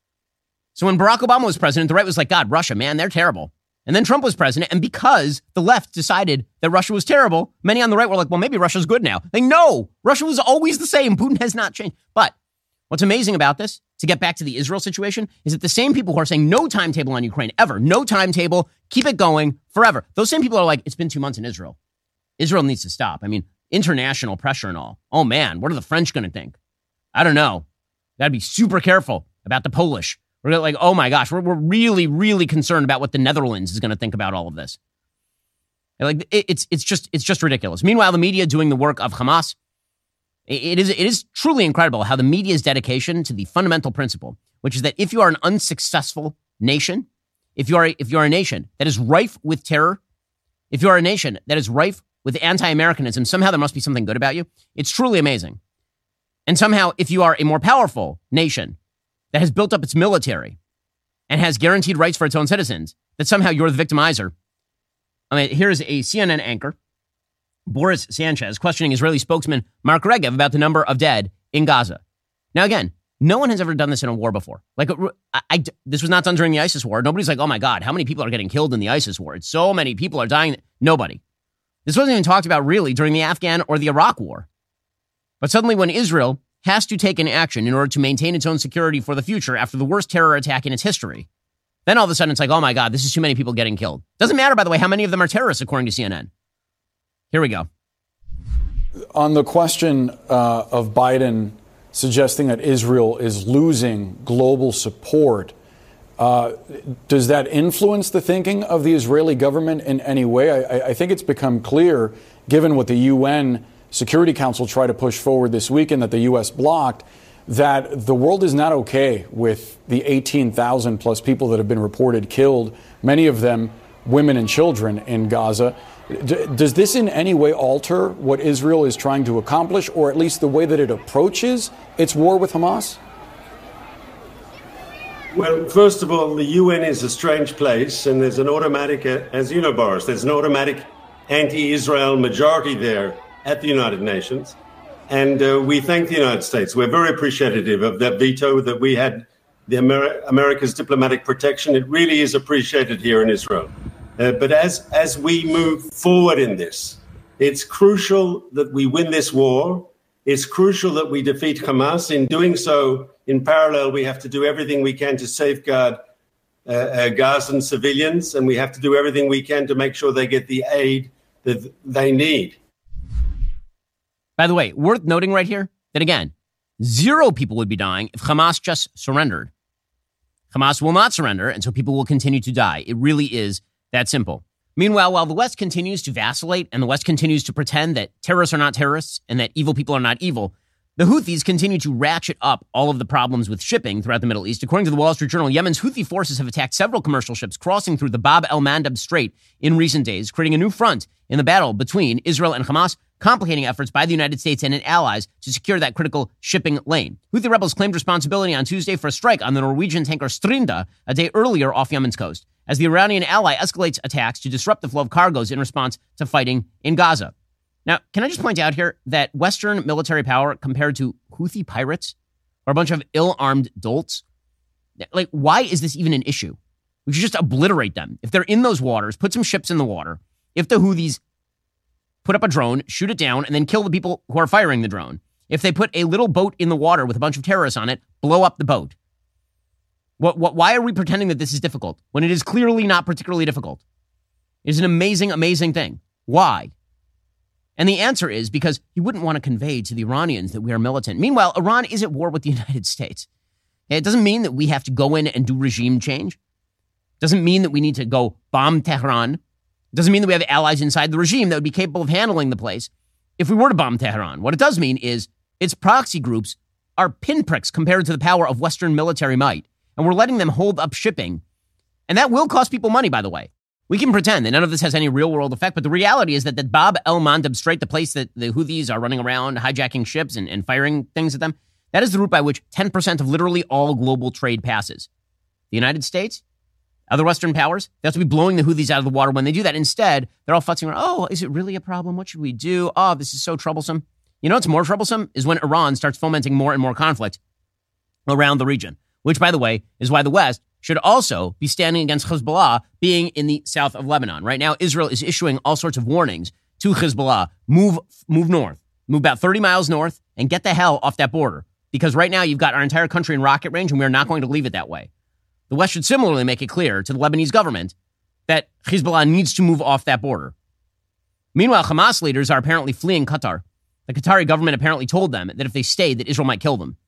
So when Barack Obama was president, the right was like, God, Russia, man, they're terrible. And then Trump was president, and because the left decided that Russia was terrible, many on the right were like, well, maybe Russia's good now. Like, no, Russia was always the same. Putin has not changed. But what's amazing about this, to get back to the Israel situation, is that the same people who are saying no timetable on Ukraine ever, no timetable, keep it going forever. Those same people are like, it's been 2 months in Israel. Israel needs to stop. International pressure and all. Oh man, what are the French going to think? I don't know. Got to be super careful about the Polish. We're like, oh my gosh, we're really, really concerned about what the Netherlands is going to think about all of this. Like, it's just ridiculous. Meanwhile, the media doing the work of Hamas. It is truly incredible how the media's dedication to the fundamental principle, which is that if you are an unsuccessful nation, if you are a nation that is rife with terror, if you are a nation that is rife with anti-Americanism, somehow there must be something good about you. It's truly amazing. And somehow, if you are a more powerful nation that has built up its military and has guaranteed rights for its own citizens, that somehow you're the victimizer. Here's a CNN anchor, Boris Sanchez, questioning Israeli spokesman Mark Regev about the number of dead in Gaza. Now, again, no one has ever done this in a war before. Like, this was not done during the ISIS war. Nobody's like, oh my God, how many people are getting killed in the ISIS war? It's so many people are dying. Nobody. This wasn't even talked about really during the Afghan or the Iraq war. But suddenly when Israel has to take an action in order to maintain its own security for the future after the worst terror attack in its history, then all of a sudden it's like, oh my God, this is too many people getting killed. Doesn't matter, by the way, how many of them are terrorists, according to CNN. Here we go. On the question of Biden suggesting that Israel is losing global support, does that influence the thinking of the Israeli government in any way? I think it's become clear, given what the UN Security Council tried to push forward this weekend that the U.S. blocked, that the world is not okay with the 18,000 plus people that have been reported killed, many of them women and children in Gaza. Does this in any way alter what Israel is trying to accomplish, or at least the way that it approaches its war with Hamas? Well, first of all, the UN is a strange place, and there's an automatic, as you know, Boris, there's an automatic anti-Israel majority there at the United Nations. And we thank the United States. We're very appreciative of that veto that we had, the America's diplomatic protection. It really is appreciated here in Israel. But as we move forward in this, it's crucial that we win this war. It's crucial that we defeat Hamas. In doing so, in parallel, we have to do everything we can to safeguard Gazan civilians, and we have to do everything we can to make sure they get the aid that they need. By the way, worth noting right here that, again, 0 people would be dying if Hamas just surrendered. Hamas will not surrender, and so people will continue to die. It really is that simple. Meanwhile, while the West continues to vacillate and the West continues to pretend that terrorists are not terrorists and that evil people are not evil, the Houthis continue to ratchet up all of the problems with shipping throughout the Middle East. According to the Wall Street Journal, Yemen's Houthi forces have attacked several commercial ships crossing through the Bab el-Mandeb Strait in recent days, creating a new front in the battle between Israel and Hamas, complicating efforts by the United States and its allies to secure that critical shipping lane. Houthi rebels claimed responsibility on Tuesday for a strike on the Norwegian tanker Strinda a day earlier off Yemen's coast, as the Iranian ally escalates attacks to disrupt the flow of cargoes in response to fighting in Gaza. Now, can I just point out here that Western military power compared to Houthi pirates are a bunch of ill-armed dolts? Like, why is this even an issue? We should just obliterate them. If they're in those waters, put some ships in the water. If the Houthis put up a drone, shoot it down, and then kill the people who are firing the drone. If they put a little boat in the water with a bunch of terrorists on it, blow up the boat. Why are we pretending that this is difficult when it is clearly not particularly difficult? It is an amazing, amazing thing. Why? And the answer is because you wouldn't want to convey to the Iranians that we are militant. Meanwhile, Iran is at war with the United States. It doesn't mean that we have to go in and do regime change. It doesn't mean that we need to go bomb Tehran. It doesn't mean that we have allies inside the regime that would be capable of handling the place if we were to bomb Tehran. What it does mean is its proxy groups are pinpricks compared to the power of Western military might. And we're letting them hold up shipping. And that will cost people money, by the way. We can pretend that none of this has any real-world effect, but the reality is that the Bab el-Mandeb Strait, the place that the Houthis are running around, hijacking ships and firing things at them, that is the route by which 10% of literally all global trade passes. The United States, other Western powers, they have to be blowing the Houthis out of the water when they do that. Instead, they're all futzing around, oh, is it really a problem? What should we do? Oh, this is so troublesome. You know what's more troublesome is when Iran starts fomenting more and more conflict around the region, which, by the way, is why the West should also be standing against Hezbollah being in the south of Lebanon. Right now, Israel is issuing all sorts of warnings to Hezbollah. Move north. Move about 30 miles north and get the hell off that border. Because right now, you've got our entire country in rocket range, and we are not going to leave it that way. The West should similarly make it clear to the Lebanese government that Hezbollah needs to move off that border. Meanwhile, Hamas leaders are apparently fleeing Qatar. The Qatari government apparently told them that if they stayed, that Israel might kill them.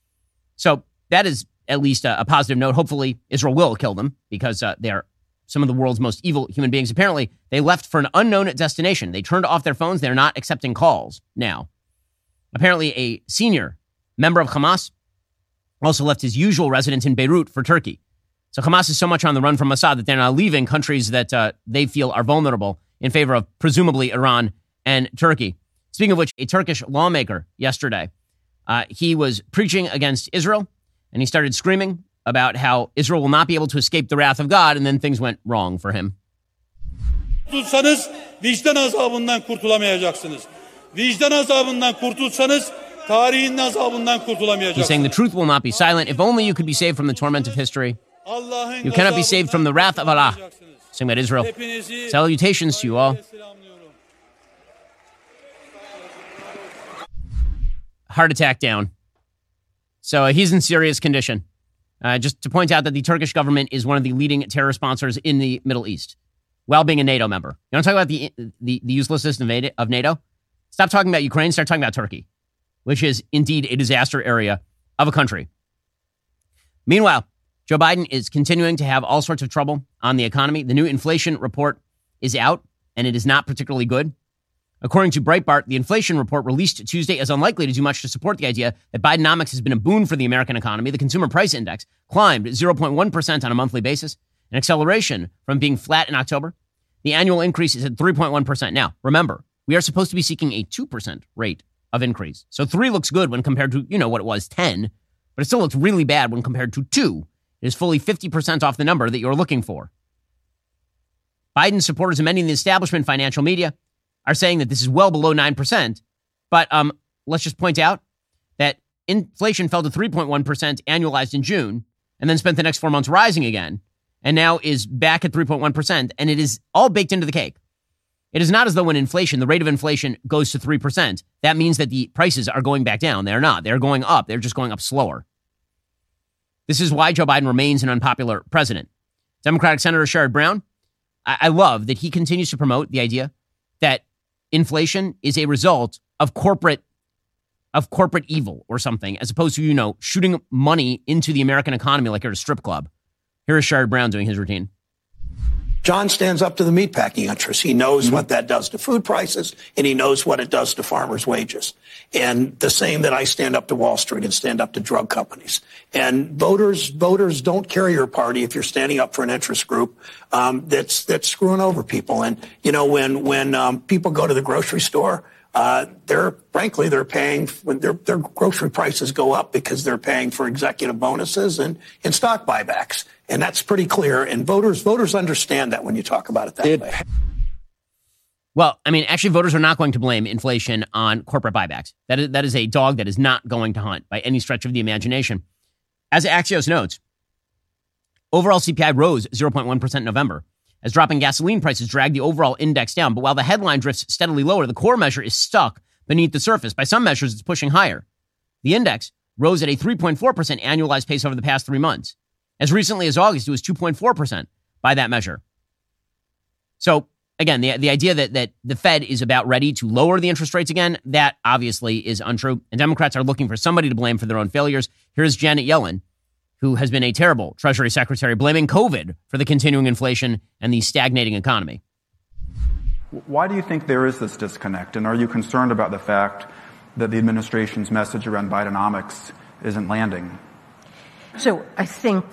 So that is at least a positive note. Hopefully, Israel will kill them because they are some of the world's most evil human beings. Apparently, they left for an unknown destination. They turned off their phones. They're not accepting calls now. Apparently, a senior member of Hamas also left his usual residence in Beirut for Turkey. So Hamas is so much on the run from Assad that they're now leaving countries that they feel are vulnerable in favor of presumably Iran and Turkey. Speaking of which, a Turkish lawmaker yesterday, he was preaching against Israel. And he started screaming about how Israel will not be able to escape the wrath of God, and then things went wrong for him. Vicdan azabından kurtulamayacaksınız. Vicdan azabından kurtulsanız tarihin azabından kurtulamayacaksınız. He's saying the truth will not be silent. If only you could be saved from the torment of history. You cannot be saved from the wrath of Allah. Saying about Israel. Salutations to you all. Heart attack down. So he's in serious condition. Just to point out that the Turkish government is one of the leading terror sponsors in the Middle East, while being a NATO member. You want to talk about the uselessness of NATO? Stop talking about Ukraine, start talking about Turkey, which is indeed a disaster area of a country. Meanwhile, Joe Biden is continuing to have all sorts of trouble on the economy. The new inflation report is out, and it is not particularly good. According to Breitbart, the inflation report released Tuesday is unlikely to do much to support the idea that Bidenomics has been a boon for the American economy. The consumer price index climbed 0.1% on a monthly basis, an acceleration from being flat in October. The annual increase is at 3.1%. Now, remember, we are supposed to be seeking a 2% rate of increase. So 3 looks good when compared to, what it was, 10, but it still looks really bad when compared to 2. It is fully 50% off the number that you're looking for. Biden's supporters and many in the establishment financial media are saying that this is well below 9%. But let's just point out that inflation fell to 3.1% annualized in June and then spent the next 4 months rising again and now is back at 3.1%. And it is all baked into the cake. It is not as though when the rate of inflation goes to 3%, that means that the prices are going back down. They're not. They're going up. They're just going up slower. This is why Joe Biden remains an unpopular president. Democratic Senator Sherrod Brown, I love that he continues to promote the idea that inflation is a result of corporate evil or something, as opposed to, shooting money into the American economy like you're at a strip club. Here is Sherrod Brown doing his routine. John stands up to the meatpacking interests. He knows what that does to food prices, and he knows what it does to farmers' wages. And the same that I stand up to Wall Street and stand up to drug companies. And voters don't carry your party if you're standing up for an interest group that's screwing over people. And when people go to the grocery store, they're paying when their grocery prices go up because they're paying for executive bonuses and stock buybacks. And that's pretty clear. And voters understand that when you talk about it that way. Well, actually, voters are not going to blame inflation on corporate buybacks. That is a dog that is not going to hunt by any stretch of the imagination. As Axios notes, overall CPI rose 0.1% in November, as dropping gasoline prices dragged the overall index down. But while the headline drifts steadily lower, the core measure is stuck beneath the surface. By some measures, it's pushing higher. The index rose at a 3.4% annualized pace over the past 3 months. As recently as August, it was 2.4% by that measure. So, again, the idea that the Fed is about ready to lower the interest rates again, that obviously is untrue. And Democrats are looking for somebody to blame for their own failures. Here's Janet Yellen, who has been a terrible Treasury Secretary, blaming COVID for the continuing inflation and the stagnating economy. Why do you think there is this disconnect? And are you concerned about the fact that the administration's message around Bidenomics isn't landing? So I think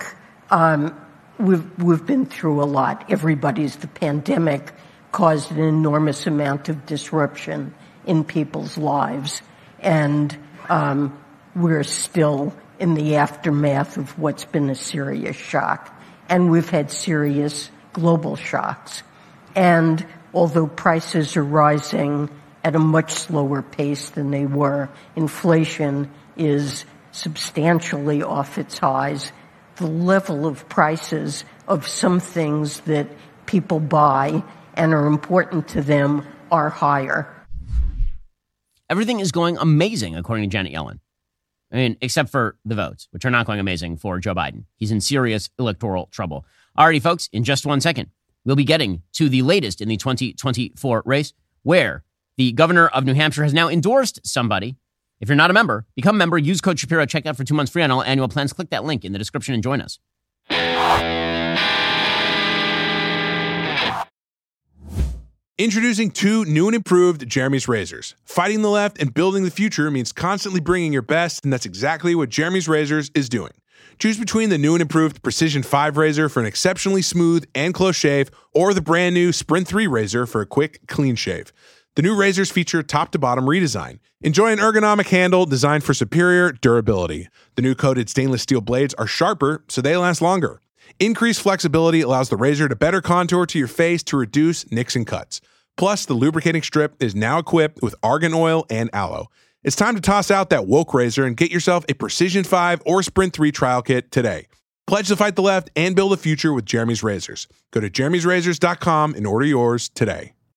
we've been through a lot. The pandemic caused an enormous amount of disruption in people's lives. And we're still in the aftermath of what's been a serious shock. And we've had serious global shocks. And although prices are rising at a much slower pace than they were, inflation is substantially off its highs. The level of prices of some things that people buy and are important to them are higher. Everything is going amazing, according to Janet Yellen. Except for the votes, which are not going amazing for Joe Biden. He's in serious electoral trouble. Alrighty, folks, in just 1 second, we'll be getting to the latest in the 2024 race, where the governor of New Hampshire has now endorsed somebody. If you're not a member, become a member. Use code Shapiro at checkout for 2 months free on all annual plans. Click that link in the description and join us. Introducing 2 new and improved Jeremy's razors. Fighting the left and building the future means constantly bringing your best, and that's exactly what Jeremy's Razors is doing. Choose between the new and improved Precision 5 razor for an exceptionally smooth and close shave, or the brand new Sprint 3 razor for a quick, clean shave. The new razors feature top-to-bottom redesign. Enjoy an ergonomic handle designed for superior durability. The new coated stainless steel blades are sharper, so they last longer. Increased flexibility allows the razor to better contour to your face to reduce nicks and cuts. Plus, the lubricating strip is now equipped with argan oil and aloe. It's time to toss out that woke razor and get yourself a Precision 5 or Sprint 3 trial kit today. Pledge to fight the left and build a future with Jeremy's Razors. Go to jeremy'srazors.com and order yours today.